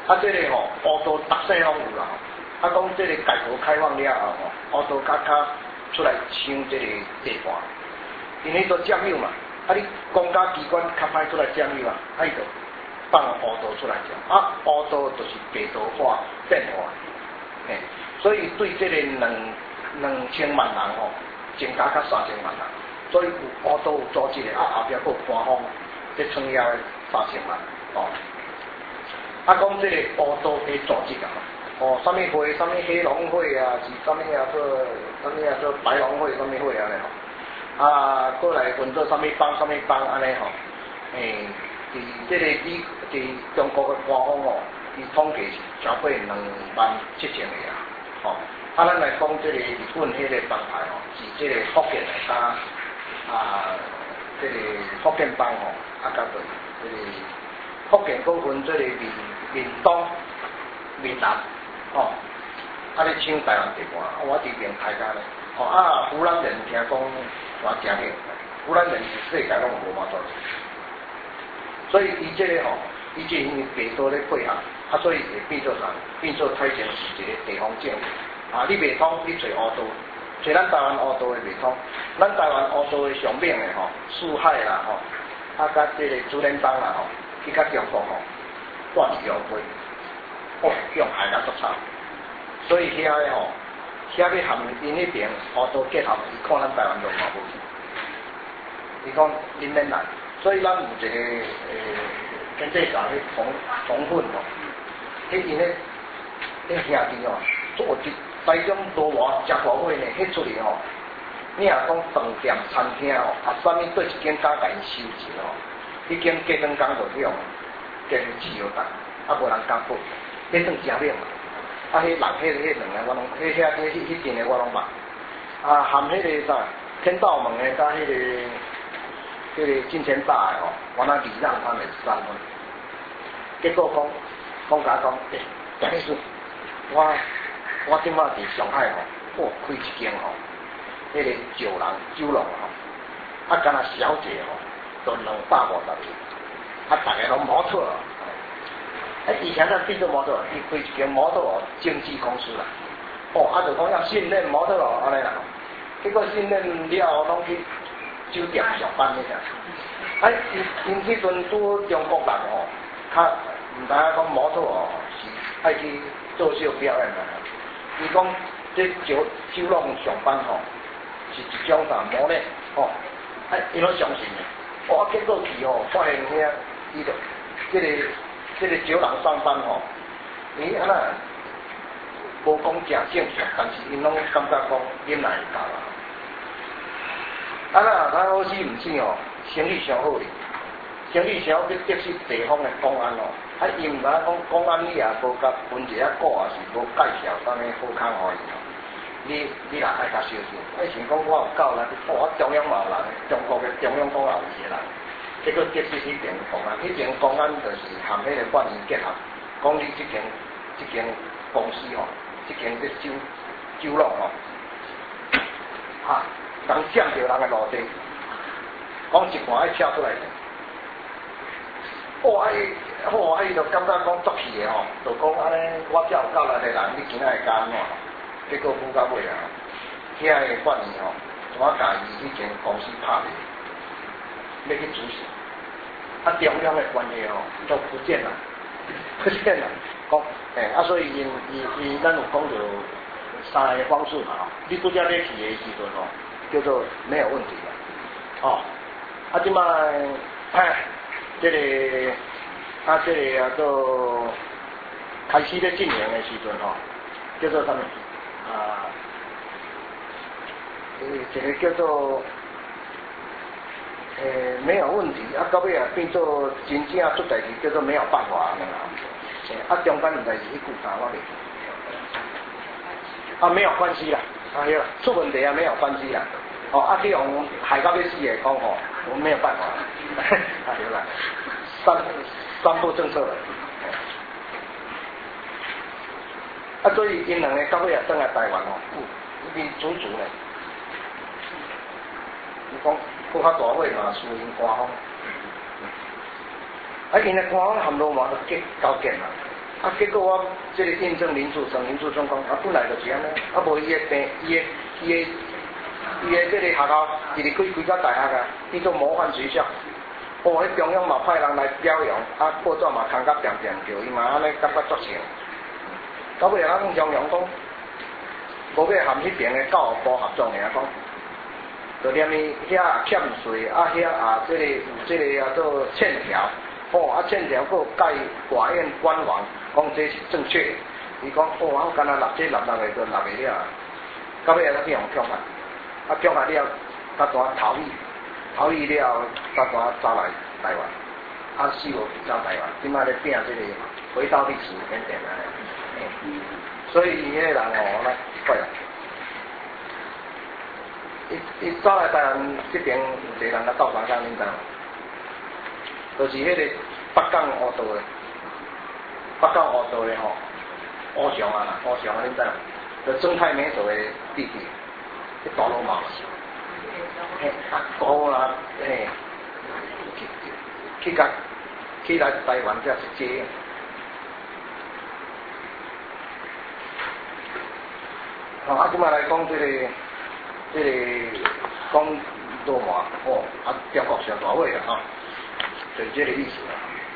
啊，这个吼，乌道达西拢有啦。啊，讲这个改革开放了后吼，乌道较较出来抢这个地盘，因为都占有嘛。啊，你公家机关较歹出来占有啊，啊伊就放乌道出来占。啊，乌道就是白道化变化，嘿，所以对这个两两千万人吼，增加到三千万人。所以有乌道有组织的，啊后壁佫有官方在创业的三千万哦。啊，讲这个乌道的组织啊，哦，什么会，什么黑龙会啊，是什么啊做，什么啊做白龙会，什么会安尼吼。啊，过来分做什么帮，什么帮安尼吼。诶，伫这个以伫中国的官方哦，伊统计是超过两万七千个啊，吼。啊，咱来讲这个日本迄个帮派哦，是这个福建的加啊，这个福建帮哦，啊加对这个福建嗰分这个闽闽东、闽南哦，啊咧抢台湾地盘，我这边大家咧，哦啊湖南人听讲我真厉害，湖南人是世界拢无嘛多，所以伊这个吼，伊这因为北多咧配合，啊所以会变做啥？变做太前是一个地方政府。啊！你袂通，你找乌道，找咱台湾乌道的袂通。咱台湾乌道的上面的吼，四海啦吼，啊甲这个主联邦啦吼，去甲中国吼，断交会，哦，向海甲作差。所以遐个吼，遐要含因迄边乌道结合，伊看咱台湾就嘛无去。伊讲恁免来，所以咱有一个诶，跟这讲迄同同婚吼，迄因咧，迄兄弟哦，做一。台中多偌食大伙呢，迄出去吼，你若讲饭店、餐厅吼，啊，啥物对一间家己收钱吼，迄间鸡蛋工就了，跟自由蛋，啊无人敢报，迄算真冷嘛。啊，迄人迄迄两个我拢，迄遐迄迄迄间的我拢捌。啊，含迄个啥天道门的，甲迄个迄个金钱大的吼，我那礼让他们三分。结果讲讲甲讲，诶，蒋秘书，我。我即摆伫上海吼，哦，开一间吼，迄、那个酒廊酒廊吼，啊，敢若小姐吼，都两百五十个，啊，大家拢模特，啊，以前咱变做模特，伊开一间模特经纪公司啦，哦，啊，就讲要训练模特咯，安尼啦，结果训练了拢去酒店上班那个，啊，因因迄阵拄中国人吼，较毋知影讲模特哦，是爱去做秀表演啦。伊讲这酒酒廊上班吼，是一种啥磨练吼，啊，伊拢相信的。哦，结果去吼，发现遐伊就这个这个酒廊上班吼，伊安那无讲正正常，但是因拢感觉讲啉来会到啦。啊那咱好死毋死哦，生意上好哩，生意上好去得失地方的公安哦。啊，伊毋知讲公安你也无甲分一下股，也是无介绍啥物好康互伊哦。你你也爱较小心。啊，想讲我有够人，我中央嘛有人，中国的中央公安有一个人，结果得失迄边公安，迄边公安就是含迄个法院结合，讲你即间即间公司吼，即间这酒酒廊吼，哈，人占着人的路地，讲一半爱跳出来。哦，啊伊，哦，啊伊就感觉讲足气的吼，就讲安尼，我只有够力的人，你今仔会干安怎？结果赴到尾啊，遐个法院吼，我家己迄间公司拍咧，要去主事，啊中央的关系吼，都不见啦，不见啦，讲，诶，啊所以因伊伊咱有讲到三个方式嘛，你拄则咧去的时阵吼，叫做没有问题的，哦，啊即摆，哎。这个啊，这个啊，都开始咧进行的时阵吼，叫做什么啊？诶，这个叫做诶没有问题，啊，到尾啊变做真正出代志，叫做没有办法安尼啦。啊，中间毋知是迄句啥我袂记。啊，没有关系啦，啊对啦，出问题啊没有关系啦。哦，啊，这种海到要死的讲吼，我们没有办法，啊对啦，三三步政策了。啊，所以因两个到尾也转来台湾哦，伊边主主呢，伊讲搁较大尾嘛，输因官方，啊，因的官方含路嘛都结交结嘛， 啊，结果我这个验证林主生林主生讲，啊，本来就是安尼，啊，无伊个病，伊个伊个伊个这个学校，伊是开开到大学啊，伊做模范学校。哦，迄中央嘛派人来表扬，啊，报纸嘛空甲点点叫，伊嘛安尼感觉足像。到尾啊，中央讲，无要含迄边的教育部合作尔讲，就念伊遐欠税，啊遐啊，这个有这个啊做欠条，哦啊欠条佫盖法院官网，讲这是正确。伊讲哦，我干那立这立立个就立袂了，到尾啊去用强啊，啊强啊了，他单逃逸。逃逸了，才敢走来台湾，啊死无去走台湾，即摆咧拼这个回到历史原点啊，所以伊迄个人哦，来怪啦，伊伊走来台湾这边有一个人来斗相共，你知道？就是迄个北港乌道的，北港乌道的吼，乌翔啊啦，乌翔啊，你知道？就生态美所的弟弟，去大陆嘛。嘿，啊，高啦，嘿，去去甲去来台湾才是这。哦，啊，即摆来讲这个，这个讲罗马，哦，啊，中国上大位啦，哈，就是这个意思啦。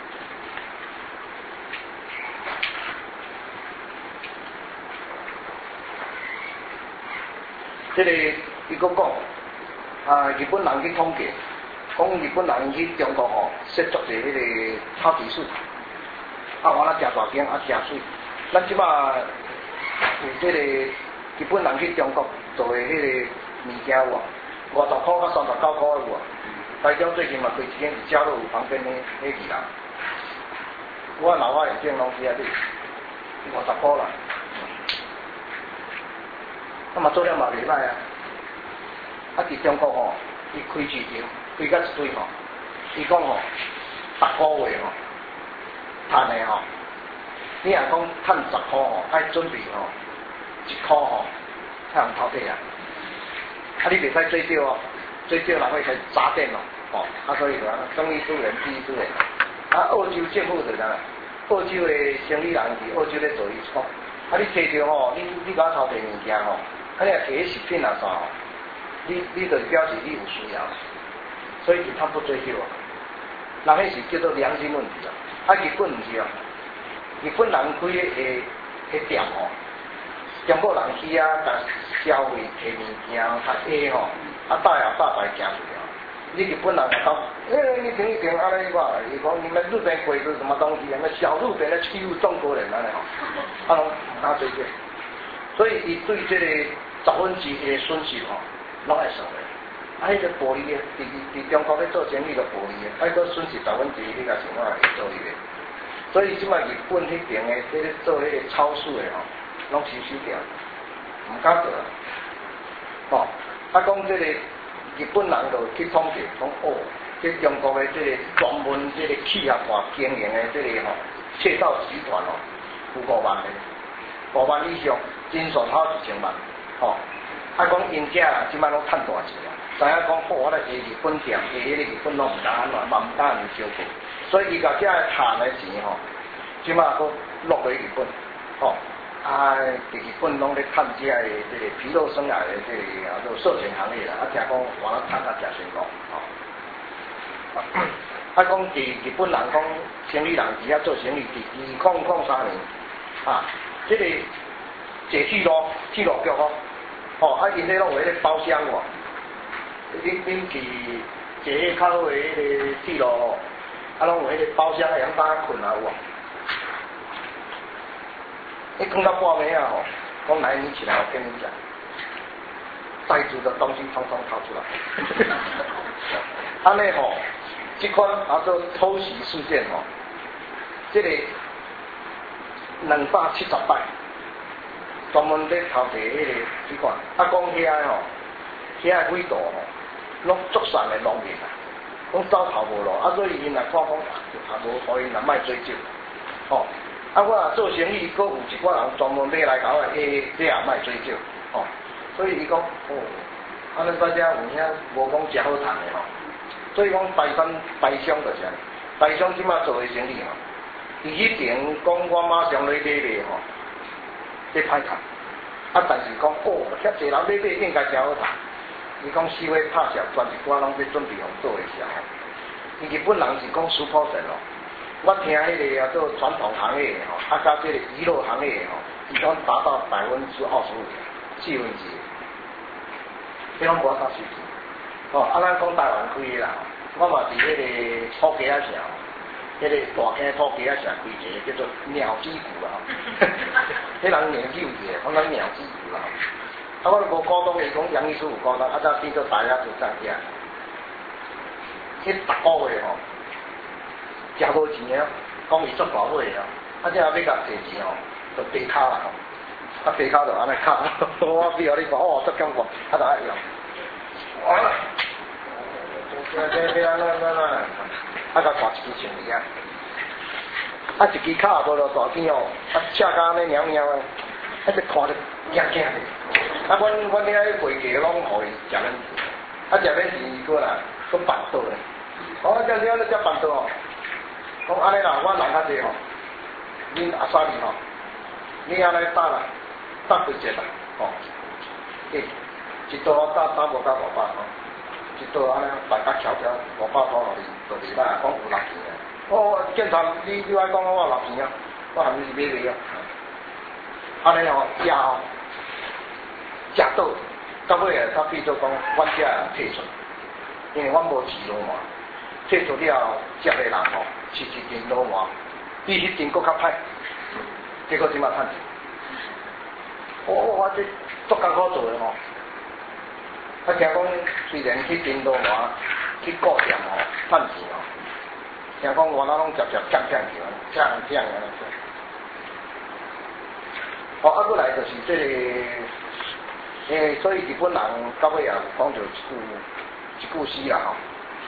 这个伊佫讲。啊！日本人去统计，讲日本人去中国吼，设足侪迄个超级市场，啊，完了真大间啊，真水。咱即摆有这个日本人去中国做的迄个物件有啊，五十块到三十九块有啊。台中最近嘛开一间是交路旁边的迄个啦，我老外眼镜拢是啊啲五十块啦，那么做了嘛袂歹啊。啊！伫中国吼，伊开市场，开甲一堆吼。伊讲吼，逐个月吼，赚的吼，你若讲赚十箍吼，爱准备吼，一箍吼，才通偷底啊。啊，你袂使最少哦，最少人会开砸店咯，吼。啊，所以讲生意助人，第一助人。啊，澳洲政府就啥？澳洲的生意人伫澳洲咧做伊讲，啊，你摕着吼，你你甲偷地物件吼，啊，你若摕食品啊啥吼。你你就表示你有需要，所以伊他不追究啊。人迄是叫做良心问题啊。啊，日本毋是啊，日本人开迄个迄店吼，中国人去啊，甲消费摕物件，甲鞋吼，啊带后带来行出来。你日本人来讲，诶，你停一停，安尼话，伊讲你们日本鬼是什么东西？那小日本咧欺负中国人安尼吼，啊拢毋敢追究。所以伊对这个十分之一的损失吼。拢爱算的，啊，迄个暴利的，伫伫中国咧做生意就暴利的，啊，个损失十分之一，你甲想看会做利的。所以即摆日本迄边的，迄个做迄个超市的吼，拢收收掉，毋敢做啊。哦，啊，讲这个日本人就去统计，讲哦，这中国的这个专门这个企业化经营的这个吼，窃盗集团哦，有五万个，五万以上，真数超一千万，吼。啊，讲因遮啦，即摆拢趁大钱啊！知影讲好，我来下日本店，下迄个日本拢毋敢安怎，嘛毋敢安尼照顾。所以伊甲遮赚的钱吼，即摆佫落去日本，吼、哦，啊，伫日本拢咧趁遮的这个皮肉生涯的这个啊，做寿险行业啦，啊，听讲完了趁啊诚成功，吼、哦。啊，讲伫日本人讲生意人伫遐做生意，伫二零零三年啊，这个坐铁路铁路局吼。哦，啊，因迄拢有迄个包厢喎，恁恁去坐迄较好的迄个铁路吼，啊，拢有迄个包厢，会晓搭困啊有啊。你困到半暝啊吼，讲来你起来，我跟你讲，带足的东西统统掏出来。安尼吼，这款啊做偷袭事件吼，这个两百七十摆。专门咧偷摕迄个几款，啊讲遐吼，遐味道吼，拢足散的农民啊，拢走头无路，啊所以因来看讲，啊无可以人卖追究，吼、哦，啊我若做生意，佫有一寡人专门买来搞个，诶，这也卖追究，吼、哦，所以伊讲，哦，啊恁大家有影无讲真好赚的吼，所以讲台山台商就是安尼，台商即马做的生意吼， 伊迄边讲我马上来买卖吼，这歹读。啊，但是讲哦，遐济人买买应该真好读。伊讲四月拍摄，全一寡拢要准备互做的时候，伊日本人是讲苏破神哦。我听迄个啊做传统行业吼，啊加这个娱乐行业吼，伊讲达到百分之二十五，四分之一，这拢无啥水准。哦，啊咱讲台湾开的啦，我嘛是迄个土鸡仔社，迄个大坑土鸡仔社开一个叫做鸟之谷啦，迄人年纪有者，讲咱鸟之谷啦。啊，我无股东，伊讲杨医师有股东，啊则变做大家做涨价。迄逐个月吼，食无钱啊，讲伊做大尾啊，啊这后要甲摕钱吼，就地卡啦吼，啊地卡就安尼卡，我比如你讲哦，足感觉，啊就爱用，完了，这这这安那那那，啊甲挂一支钱去啊，啊一支卡无落大间哦，啊车甲安尼喵喵的，啊就看着惊惊的。啊，阮阮遐卖价拢互伊食免钱，啊食免钱过来，搁办倒咧。哦，这这咧才办倒哦。讲安尼啦，我人较济吼，恁阿三年吼，你安尼打啦，打几节啦？吼，诶，一刀打打无到五百吼，一刀安尼大家翘翘五百块互你，就袂歹，讲有六钱啊。哦，检查你你爱讲我六钱啊，我含你是买卖啊。安尼吼，食吼。食到，到尾啊，他变做讲，阮遮退出，因为阮无饲老麻，退出了后，食的人吼，饲一阵老麻，比迄阵搁较歹，结果即马趁钱。我我这足艰苦做的吼，啊听讲虽然去阵老麻去顾店吼趁钱吼，听讲我那拢直接降降去，降降安尼做。哦，啊，过来就是这个。诶，所以日本人到尾也讲着一句一句诗啦吼，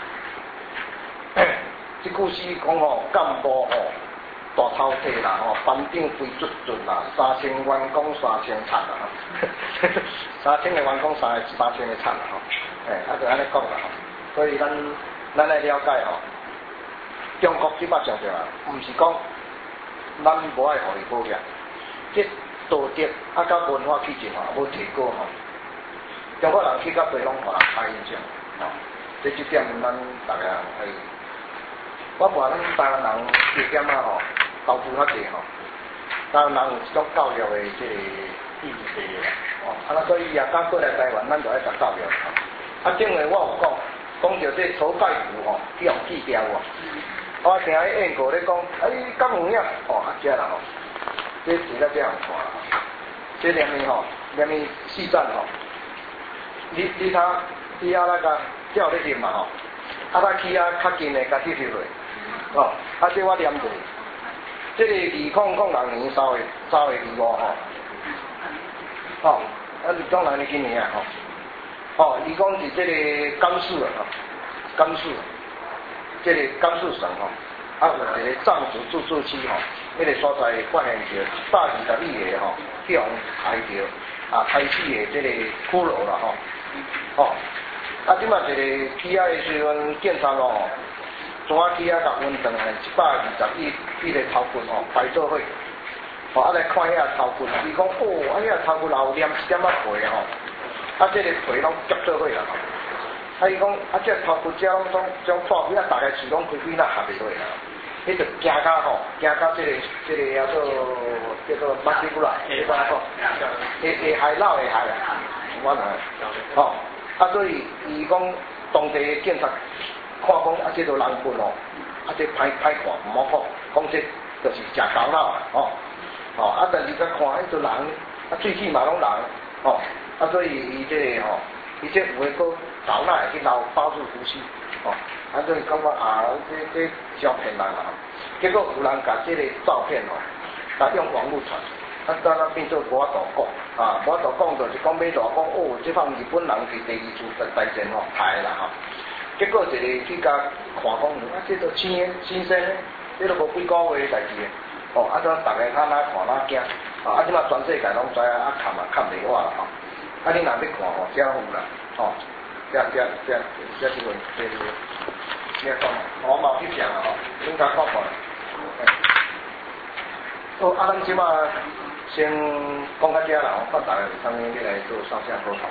这句诗讲吼，干部吼大头体啦吼，班长飞出准啦，三千员工三千惨啦吼，三千个员工三三千个惨啦吼，诶，啊就安尼讲啦吼，所以咱咱来了解吼，中国即摆上着啊，毋是讲咱无爱互伊保险，即道德啊，甲文化气质吼，无提高吼。中国人去到地拢互人歹印象，吼，这一点咱大家可以。我话咱台湾人这点啊吼，投资较济吼，台湾人有一种教育的这个意义在个，哦，啊那所以也刚过来台湾，咱就爱读教育。啊，正话我有讲，讲着这头盖骨吼，去用记条哦。我听迄英国咧讲，哎，敢有影？哦，啊这啦吼。这除了这样看，这两面吼，两面四站吼，你你睇，你啊那个叫你啉嘛吼，啊他去啊较近的甲滴滴落，哦，啊这我念过，这个二零零六年三月三月二五吼，哦，啊二零零六年今年啊吼，哦，伊讲是这个甘肃啊，甘肃，这个甘肃省吼。啊，有一个藏族自治区吼，迄个所在发现着一百二十二个吼，去用抬着啊开始的这个骷髅啦吼，哦，啊，即马一个起啊的时阵检查咯，怎啊起啊甲温转来一百二十一迄个头骨吼排做伙，哦，啊来看遐头骨，伊讲哦，啊遐头骨也有黏一点仔皮吼，啊这个皮拢夹做伙啦吼。啊！伊讲啊，这头骨遮拢种种破皮啊，大概是拢开开那合袂落啦。迄就行到吼，行到这个这个叫做叫做马西古啦，你讲讲，会会害老会害啊，我来，吼啊，所以伊讲当地检察看讲啊，这个人分哦，啊这歹歹看，唔好看，讲这就是食狗脑啊，吼，吼啊，但是佮看迄个人啊，喙齿嘛拢人，吼啊，所以伊这个吼。伊这有诶个头脑会去留包住呼吸，哦，啊所以感觉啊，这这小骗人啦，结果有人甲这个照片哦，啊用网络传，啊当然变做无法度讲，啊无法度讲就是讲要大讲哦，这帮日本人是第二次大战吼害啦吼，结果一个去甲看讲，啊这都新新鲜诶，这都无几个月诶代志诶，哦啊跩大家看哪看哪惊，啊啊即马全世界拢知啊，啊看嘛看袂话啦吼。啊！你若要看吼，遮有啦，吼，遮遮遮遮是问这个，你讲，我嘛有去听啦吼，恁甲看看。 好，啊，咱即马先讲到遮啦，看大家有啥物要来做上下沟通。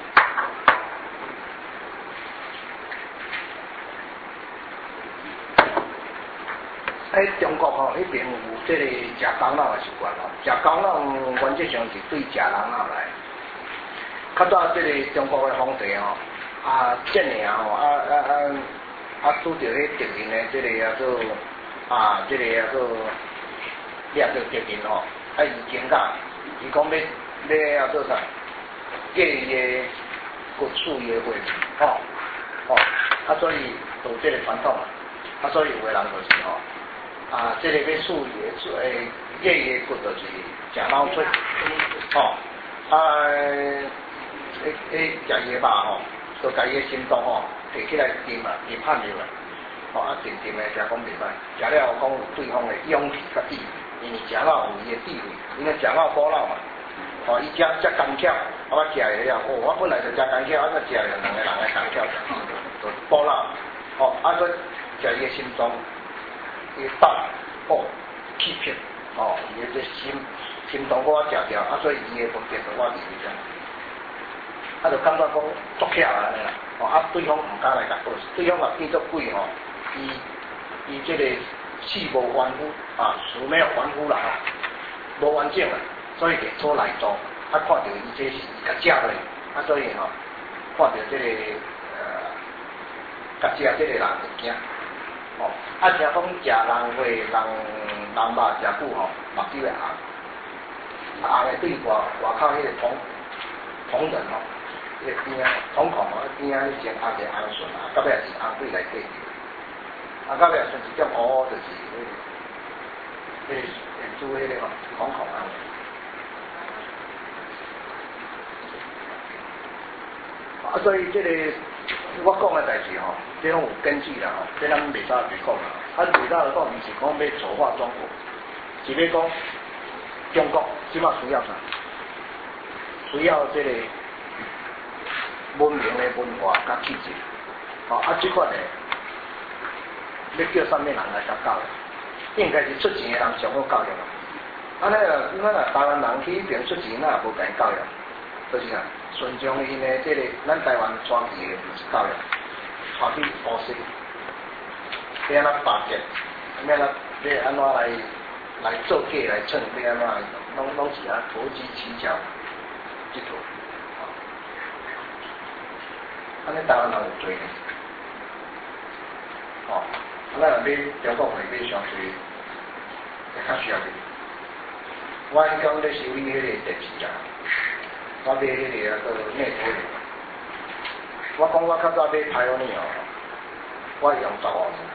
喺中国吼，迄边有即个食狗肉的习惯吼，食狗肉原则上是对食人肉来。较早即个中国的皇帝吼，啊，建年吼，啊啊啊啊，拄着迄敌人的即个叫做啊，即个叫做掠着敌人吼，啊，伊惊甲，伊讲要要要做啥？借伊的骨髓的血，吼，吼，啊，所以有即个传统啊，啊，所以有个人就是吼。啊，这个要输伊诶，叶叶骨就是食老脆，吼、哦，啊，迄迄食伊肉吼，就甲伊诶心脏吼摕起来掂啊，掂拍入来，吼啊掂掂诶，食讲袂歹，食了讲有对方诶勇气甲地位，因为食肉有伊诶地位，因为食肉补肉嘛，吼伊食食干巧，啊我食会了，哦，我本来就食干巧，啊我食了两个人诶干巧，就补肉，吼啊佮食伊诶心脏。伊胆哦气魄哦，伊个心心脏我食掉，啊所以伊个问题就我理解，啊就感觉讲作起来安尼啦，哦啊对方毋敢来甲报，对方若变作鬼吼，伊伊即个气无完肤啊，事没有完肤啦，无完整啦，所以就做来做，啊看到伊这是甲食落，啊所以吼看到即、这个呃甲食即个人就惊。哦，啊，听讲食人血、人人肉食久吼，目睭会红，红的对外外口迄个瞳瞳仁吼，迄个边啊瞳孔啊边啊，迄先红个红顺啊，到尾也是红对来对去，啊到尾顺一点乌乌就是迄个迄个眼珠迄个吼瞳孔啊。啊，所以即、这个我讲嘅代志吼，这种有根据啦吼，这咱袂当去讲啦。啊，袂当去讲，毋是讲要丑化中国，是要讲中国即马需要啥？需要即个文明的文化甲气质。哦，啊，即款诶，要叫啥物人来甲教育？应该是出钱的人上好教育啦。啊，那个，咱若台湾人去迄边出钱，咱也无甲伊教育。就是啊，顺从因的这个咱台湾传统的教育，传去古式，要安怎巴结，要安怎要安怎来来做假来蹭，要安怎，拢拢是啊投机取巧，这套。安尼台湾人有做呢，哦，咱若要中国会买上去，会较需要的。我讲咧修理迄个电视啊。我买迄个啊个内托的，我讲我较早买台湾的哦，我用十五年，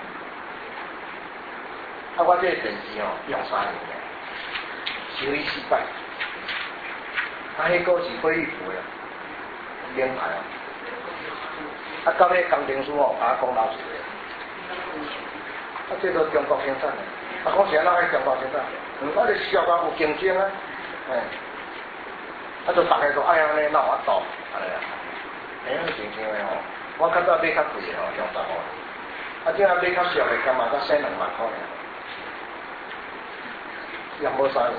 啊我这个电视哦用三年，修理失败，啊迄个是飞利浦的，名牌哦，啊到尾工程师哦把我讲老实的，啊这都中国生产的，啊讲是安怎爱中国生产，嗯我这小可有竞争啊，哎。啊，就大家都爱安尼闹法度，安尼啊，哎，真正的吼，我较早买较贵的吼，用十五，啊，即下买较俗的，干嘛才省两万块尔，用无三年，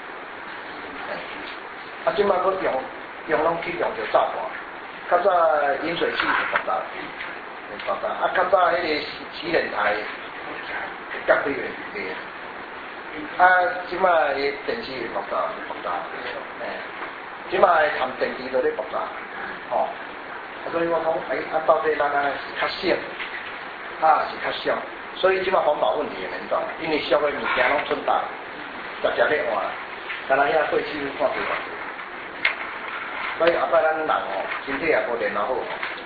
啊，即马佫用用拢去用着炸弹，较早饮水器是爆炸，会爆炸，啊，较早迄个洗脸台会夹几个个，啊，即马个电视会爆炸，爆炸，哎。即摆谈电池都咧爆炸，吼、哦，所以我讲，哎，啊，到底咱安尼是较省，啊是较少，所以即摆环保问题也严重，因为俗的物件拢存大，直直咧换，干那遐过去看几万，所以后摆咱人吼，身体也无练好吼，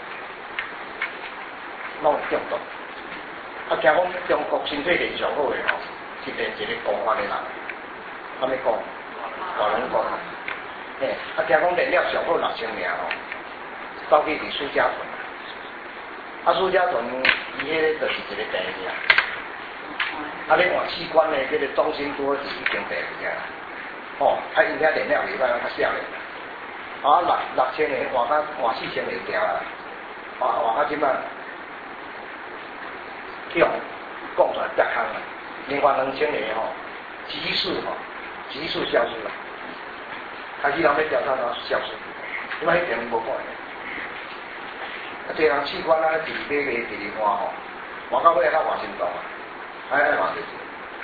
拢会中毒。啊，听讲中国身体练上好的吼，是练一个高发的人，安尼讲，大龙讲。嘿，啊，听讲练了上好六千名吼，走去伫苏家屯，啊，苏家屯伊迄个就是一个第一名，啊，咧换器官的这个中心多是已经第二名，吼，啊，伊遐练了袂歹，较少咧，啊，六六千个换到换四千个条啊，换换到即摆，叫讲出来跌空啊，另外两千个吼， 急速吼，急速消失啦。开始人要调查它消失，因为迄边无看的。啊，这人器官啊，直直买个直直换吼，换到尾啊，换心脏啊，哎哎换就是。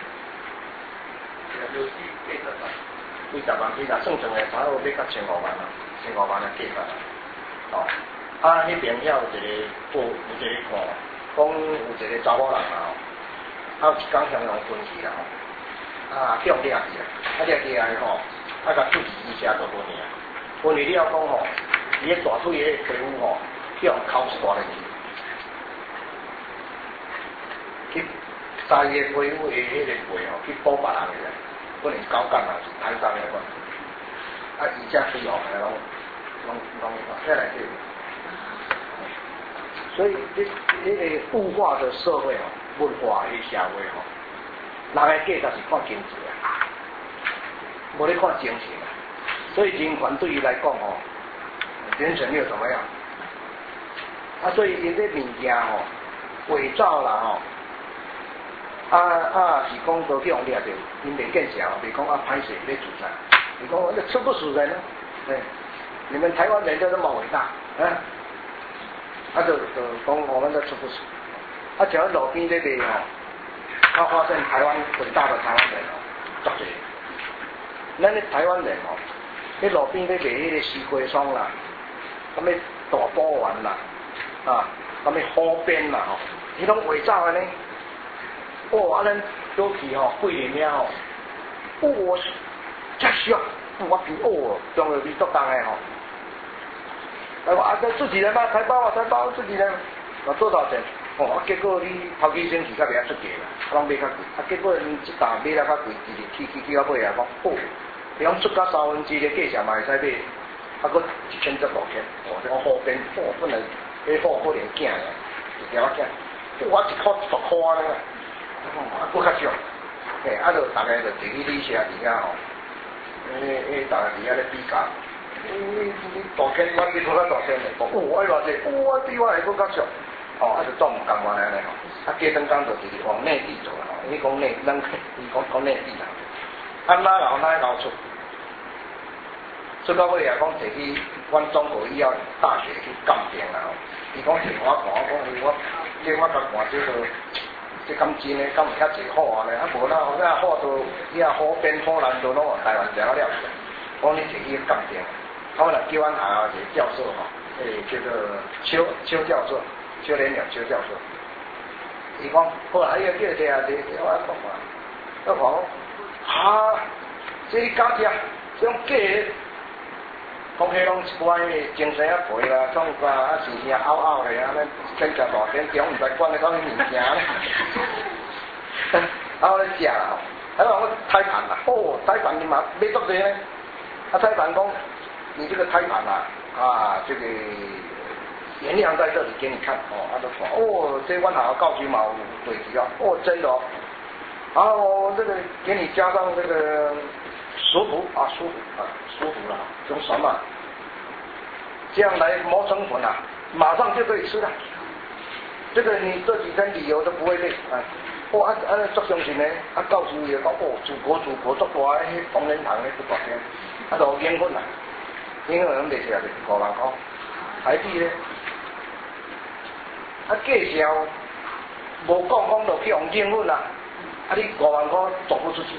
六四八十万，几十万几十，算算的，差不多要到千五万啦，千五万的价格啦。哦，啊，迄边遐有一个报，有一个看，讲有一个查某人啊，啊有一工向人分去啦吼，啊中掠去啊，啊掠去来吼，啊甲出去医者就分去啊，分去了讲吼，伊迄大腿迄皮肤吼，叫人抠一大个去，去杀伊个皮肤的迄个皮吼，去补别人个，可能高干啊，台上个款，啊医者肥哦，拢拢拢遐来对。所以，这这个物化的社会哦，文化的社会哦，人的价值是看经济啊，无咧看精神啊。所以人权对于来讲哦，人权又怎么样？啊，所以因这物件哦，伪造啦吼，啊啊是讲都叫人掠着，因袂见效，袂讲啊歹势咧自杀，你讲那出不死人呢？对，你们台湾人就那么伟大啊？啊，就就讲我们的出不死，啊，只要路边这里哦，他发现台湾伟大的台湾人哦，足济，咱的台湾人哦，你路边咧卖迄个西瓜霜啦，咁么大波丸啦，啊，咁么好边啦吼，迄种伪造的呢，哦，啊，咱都去吼桂林遐吼，哦，我真香，我比哦，中了比足重的吼。啊，这自己人嘛，财包啊，财包自己人，啊多少钱？哦，啊结果你头几星期较袂晓出价啦，啊拢买较贵，啊结果你即单买了较贵，直直去去去到尾啊讲，哦，你讲出到三分之的价钱嘛会使买，啊搁一千只五千，哦，这个好边，哦本来迄货可能惊呀，一条惊，我一箍十箍啊，啊搁较少，嘿，啊就大家就自己理下伫遐吼，诶诶，大家伫遐咧比较。你你你大千，我比拖较大千嘞，哦，我偌济，我比我还佫较俗，哦，啊就做唔共款安尼吼，啊加登工就直直往内地做啦吼，你讲内，咱你讲讲内地啦，啊哪熬哪熬出，出到尾啊讲摕去阮中国医药大学去鉴定啦吼，伊讲摕我看，我讲我叫我甲看这个，这咁真诶，敢有遐济好啊咧，啊无那那好都遐好变好难都拢往台湾食了了，讲你摕去鉴定。后来叫阮下一个教授哈，诶，叫做邱邱教授，邱连良邱教授。伊讲，后来伊个叫谁啊？这我讲嘛，我讲，啊，这你假食，这种假的，讲迄拢一寡迄精神啊肥啦，种个啊是是拗拗的啊，咱天食大天中，毋知管咧讲迄物件咧。啊，我咧食啦，啊，我胎盘啦，哦，胎盘你嘛买足济呢，啊，胎盘讲。你这个胎盘啊，啊，这个原谅在这里给你看哦，他就说哦，这弯好告局嘛，对提啊，哦，真的哦，然后这个给你加上这个舒服啊，舒服啊，舒服了，用什么？这样来磨成粉啊，马上就可以吃了。这个你这几天旅游都不会累啊。哦，啊啊，做相信呢，啊，告局也讲哦，祖国祖国做大迄同仁堂迄不大间，啊，就烟粉啦。因为人袂食就是五万块，台币咧，啊介绍无讲讲就去用英文啦，啊你五万块走不出去，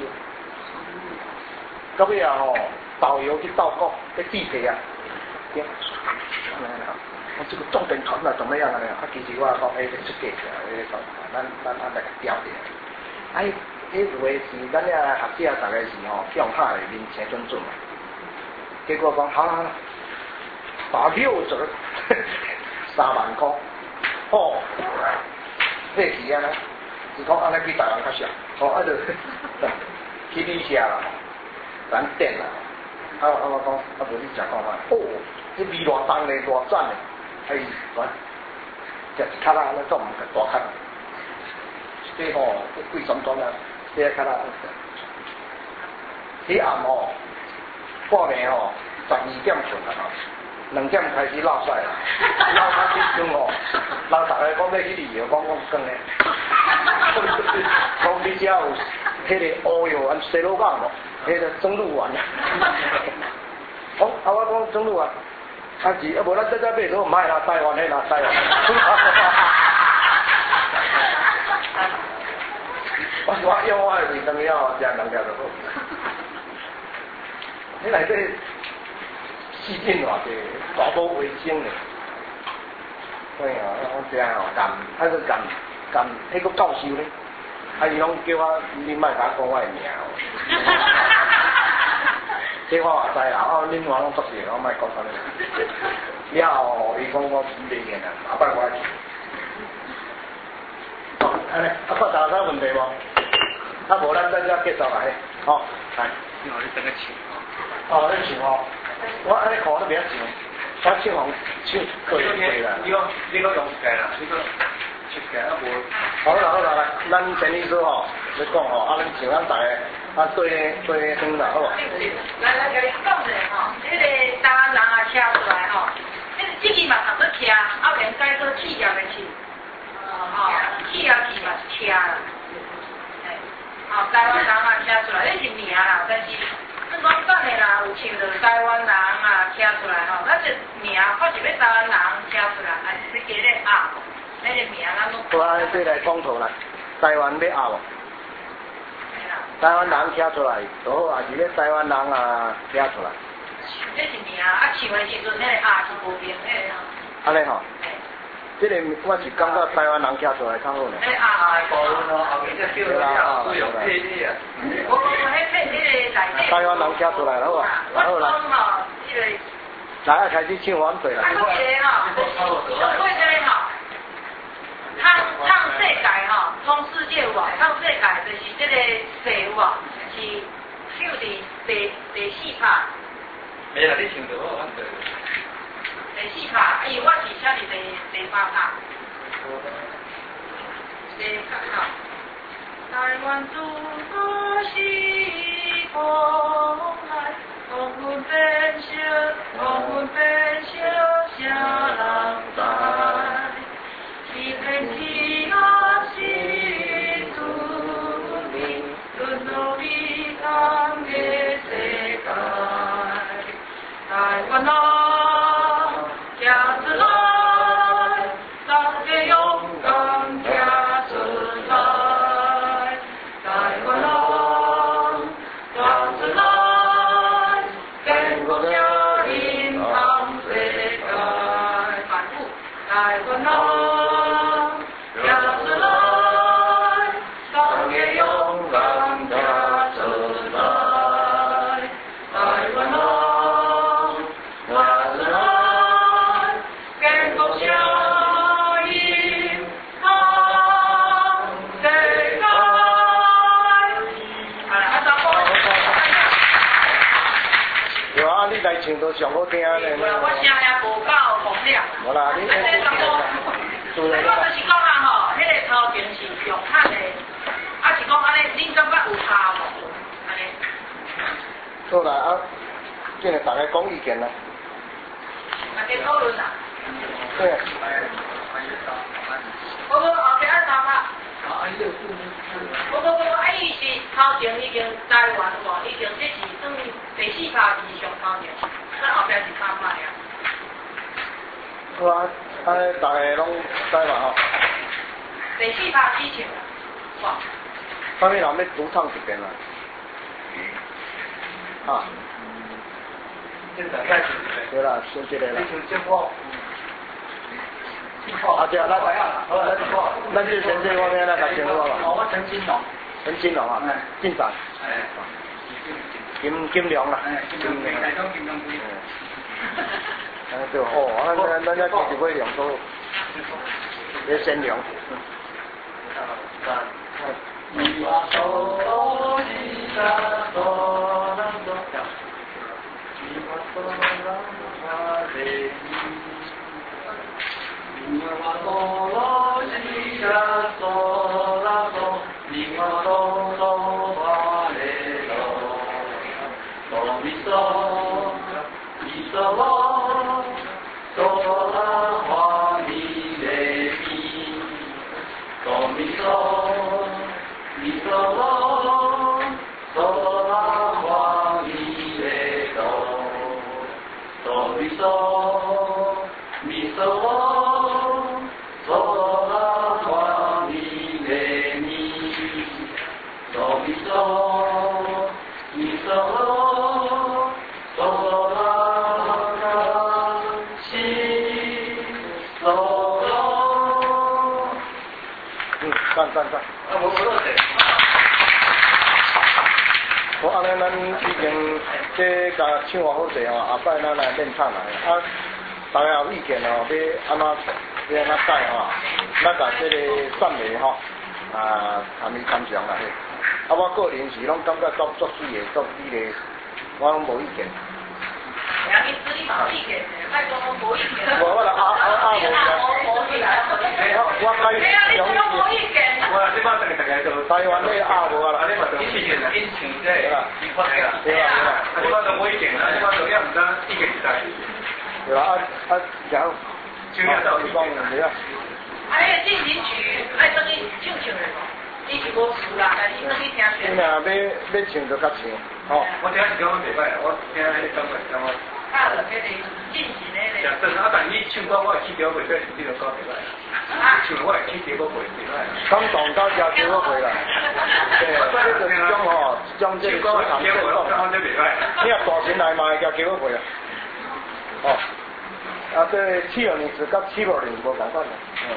到尾啊吼，导游去报告，去地皮啊，对，我这个重点团啊怎么样啊？啊其实我讲诶，出价啊，诶讲，咱咱咱来调调，哎，迄有诶是咱遐学者大概是吼，向下里面青准准嘛。结果讲好啦，打六折，三万块，哦，这时啊呢，伊讲安尼比台湾较少，哦，啊就去你遐啦，咱点啦，啊啊我讲，啊无你食看看，哦，这味偌重嘞，偌赞嘞，哎，来，食一卡啦，咱做唔个大卡，这吼，这贵什么啊？这卡啦，迄暗哦。半暝吼，十二点睡啊，两点开始落屎啦，落到七点哦，人逐个讲要去旅游，讲讲更嘞， 讲你只有迄个乌药丸西罗港无，迄个中路丸啊。哦，啊我讲中路丸，啊是啊无咱再再买说唔歹啦，台湾迄啦台湾。我我用我的卫生了，食两条就好。你内底细菌偌济，大无卫生嘞。对啊，我食吼甘，还是甘甘，迄个教授咧，啊伊拢叫我你莫甲我讲我的名哦。这我也知啦，哦恁话拢作事，我莫讲啥物。了后伊讲我袂见啊，后摆我去。哦，安尼，啊看大家问题无？啊无咱再再结束来，好，来。你好，你等个唱哦。哦，你唱哦，我安尼看都袂晓唱。我唱红唱可以可啦。你讲你讲用计啦，你讲出计啊无。好啦好啦来，咱陈律师吼，你讲吼，啊，咱像咱大家啊对对哼啦，好无？ 来来，甲你讲者吼，迄个台湾人啊车出来吼，迄个自己嘛通去车，啊连改做企业的去，吼，企业去嘛是车啦。哦，台湾人啊车出来，迄是名啦，但是。咱讲等下啦，有唱到台湾人啊，车出来吼，咱这名或是要台湾人车出来，还是要加咧压，那个名咱拢。我安这来讲头来，台湾要压无？台湾人车出来，就好，还是咧台湾人啊车出来？ 这是名啊，唱的时阵那个压是无平迄个。 安尼吼。这个我是感觉台湾人车出来较好呢。 迄压部分咯，后面只叫了都有配例啊。 我我迄配迄个内底。 台湾人车出来了，好啊，好啦。 我讲吼，这个。 来啊，开始唱完对啦。 啊，这个吼，所以这个吼，唱唱世界吼，创世界有无？唱世界就是这个事有无？是秀伫第第四拍。 没啦，你唱到我反对。 第四拍，因为我是写伫第第八拍。第八拍。台湾祖国是风来，光棍变小，光棍变小啥人知？一片天下是土地，轮到你当的世界。台湾人。站出来，大家勇敢站出来，台湾人站出来，建国家人抗世界，反复，台湾人站出来，大家勇敢站出来，台湾人。 来唱都上好听咧。 我声也无够洪亮。 无啦，你。 啊，这个我，我就是讲啊吼，迄个头前是用汉的，啊是讲安尼，恁感觉有差无？安尼。 好啦，啊，今日大家讲意见啦。 大家讨论啦。 对。 我我后壁按三拍。我我我我，啊，伊是头前已经台湾无，已经这是算第四拍是上头前，咱后壁是三拍啊。 好啊，安尼大家拢知嘛吼。 第四拍之前，哇。 啥物人要独唱一遍啊？啊。对啦，先这个啦。啊，对啊，咱咱就先这方面来甲先好啦。 哦，我陈金龙。 陈金龙啊，进展。金金良啦。 金龙，台中金龙区。 啊对哦，咱咱咱就是会良都，也先良。你把手你把手让走，你把手让它累。你把手拉西呀手拉手，你把手手把嘞手，手咪手，咪手拉，手拉花咪嘞咪，手咪手。 你说我做了我你的你，说你说你说我做了个心，说了。 嗯，赞赞赞。 啊，我我落地。 好，安尼咱已经这甲唱偌好势吼，后摆咱来练唱来。啊，大家有意见哦，要安怎要安怎改吼？咱甲这个赞美吼，啊，含义参详啦嘿。啊，我个人是拢感觉足足水的，足美丽，我拢无意见。 两个子你冇意見，拜託我冇意見。 我我啦阿阿阿無嘅。 我開你啊，你講冇意見。 我即擺大家大家就台灣呢阿無啊啦， 你嘛就以前啊，以前即係結婚嘅啦， 對啦對啦， 啊即擺就冇意見啦，即擺就一唔得意見時代。 對啦，啊啊然後， 唱一首你講你啊。 啊，迄個進行曲愛做你唱唱的無？你是無輸啦，但是做你聽選。 你若要要唱就較唱，吼。 我聽是講袂歹，我聽迄個感覺感覺。 啊，就迄個進行的咧。 講真啊，但你唱歌我會起調袂歹，你就講袂歹。啊，唱我會起調我袂袂歹。 感動到家叫我回來。對，這就是一種吼，一種這個水塘振動。你若大神來嘛會叫叫我回來。哦。啊，這七二年是甲七六年無共款啦。嗯。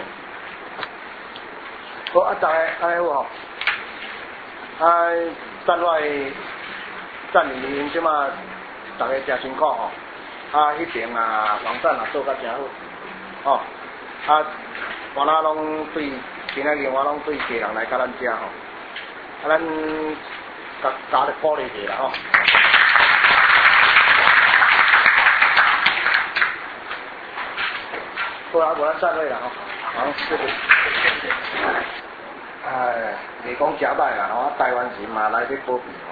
好，啊，大家安尼好吼。啊，站外站里面即嘛，大家真辛苦吼。啊，迄邊啊，網站啊做甲真好。哦。啊，我那拢對今仔日我攏對家人來甲咱遮吼，啊，咱甲加力鼓勵下啦吼。好啊，無咱散會啦吼，好，謝謝。哎，袂講誠歹啦吼，台灣人嘛來咧保庇。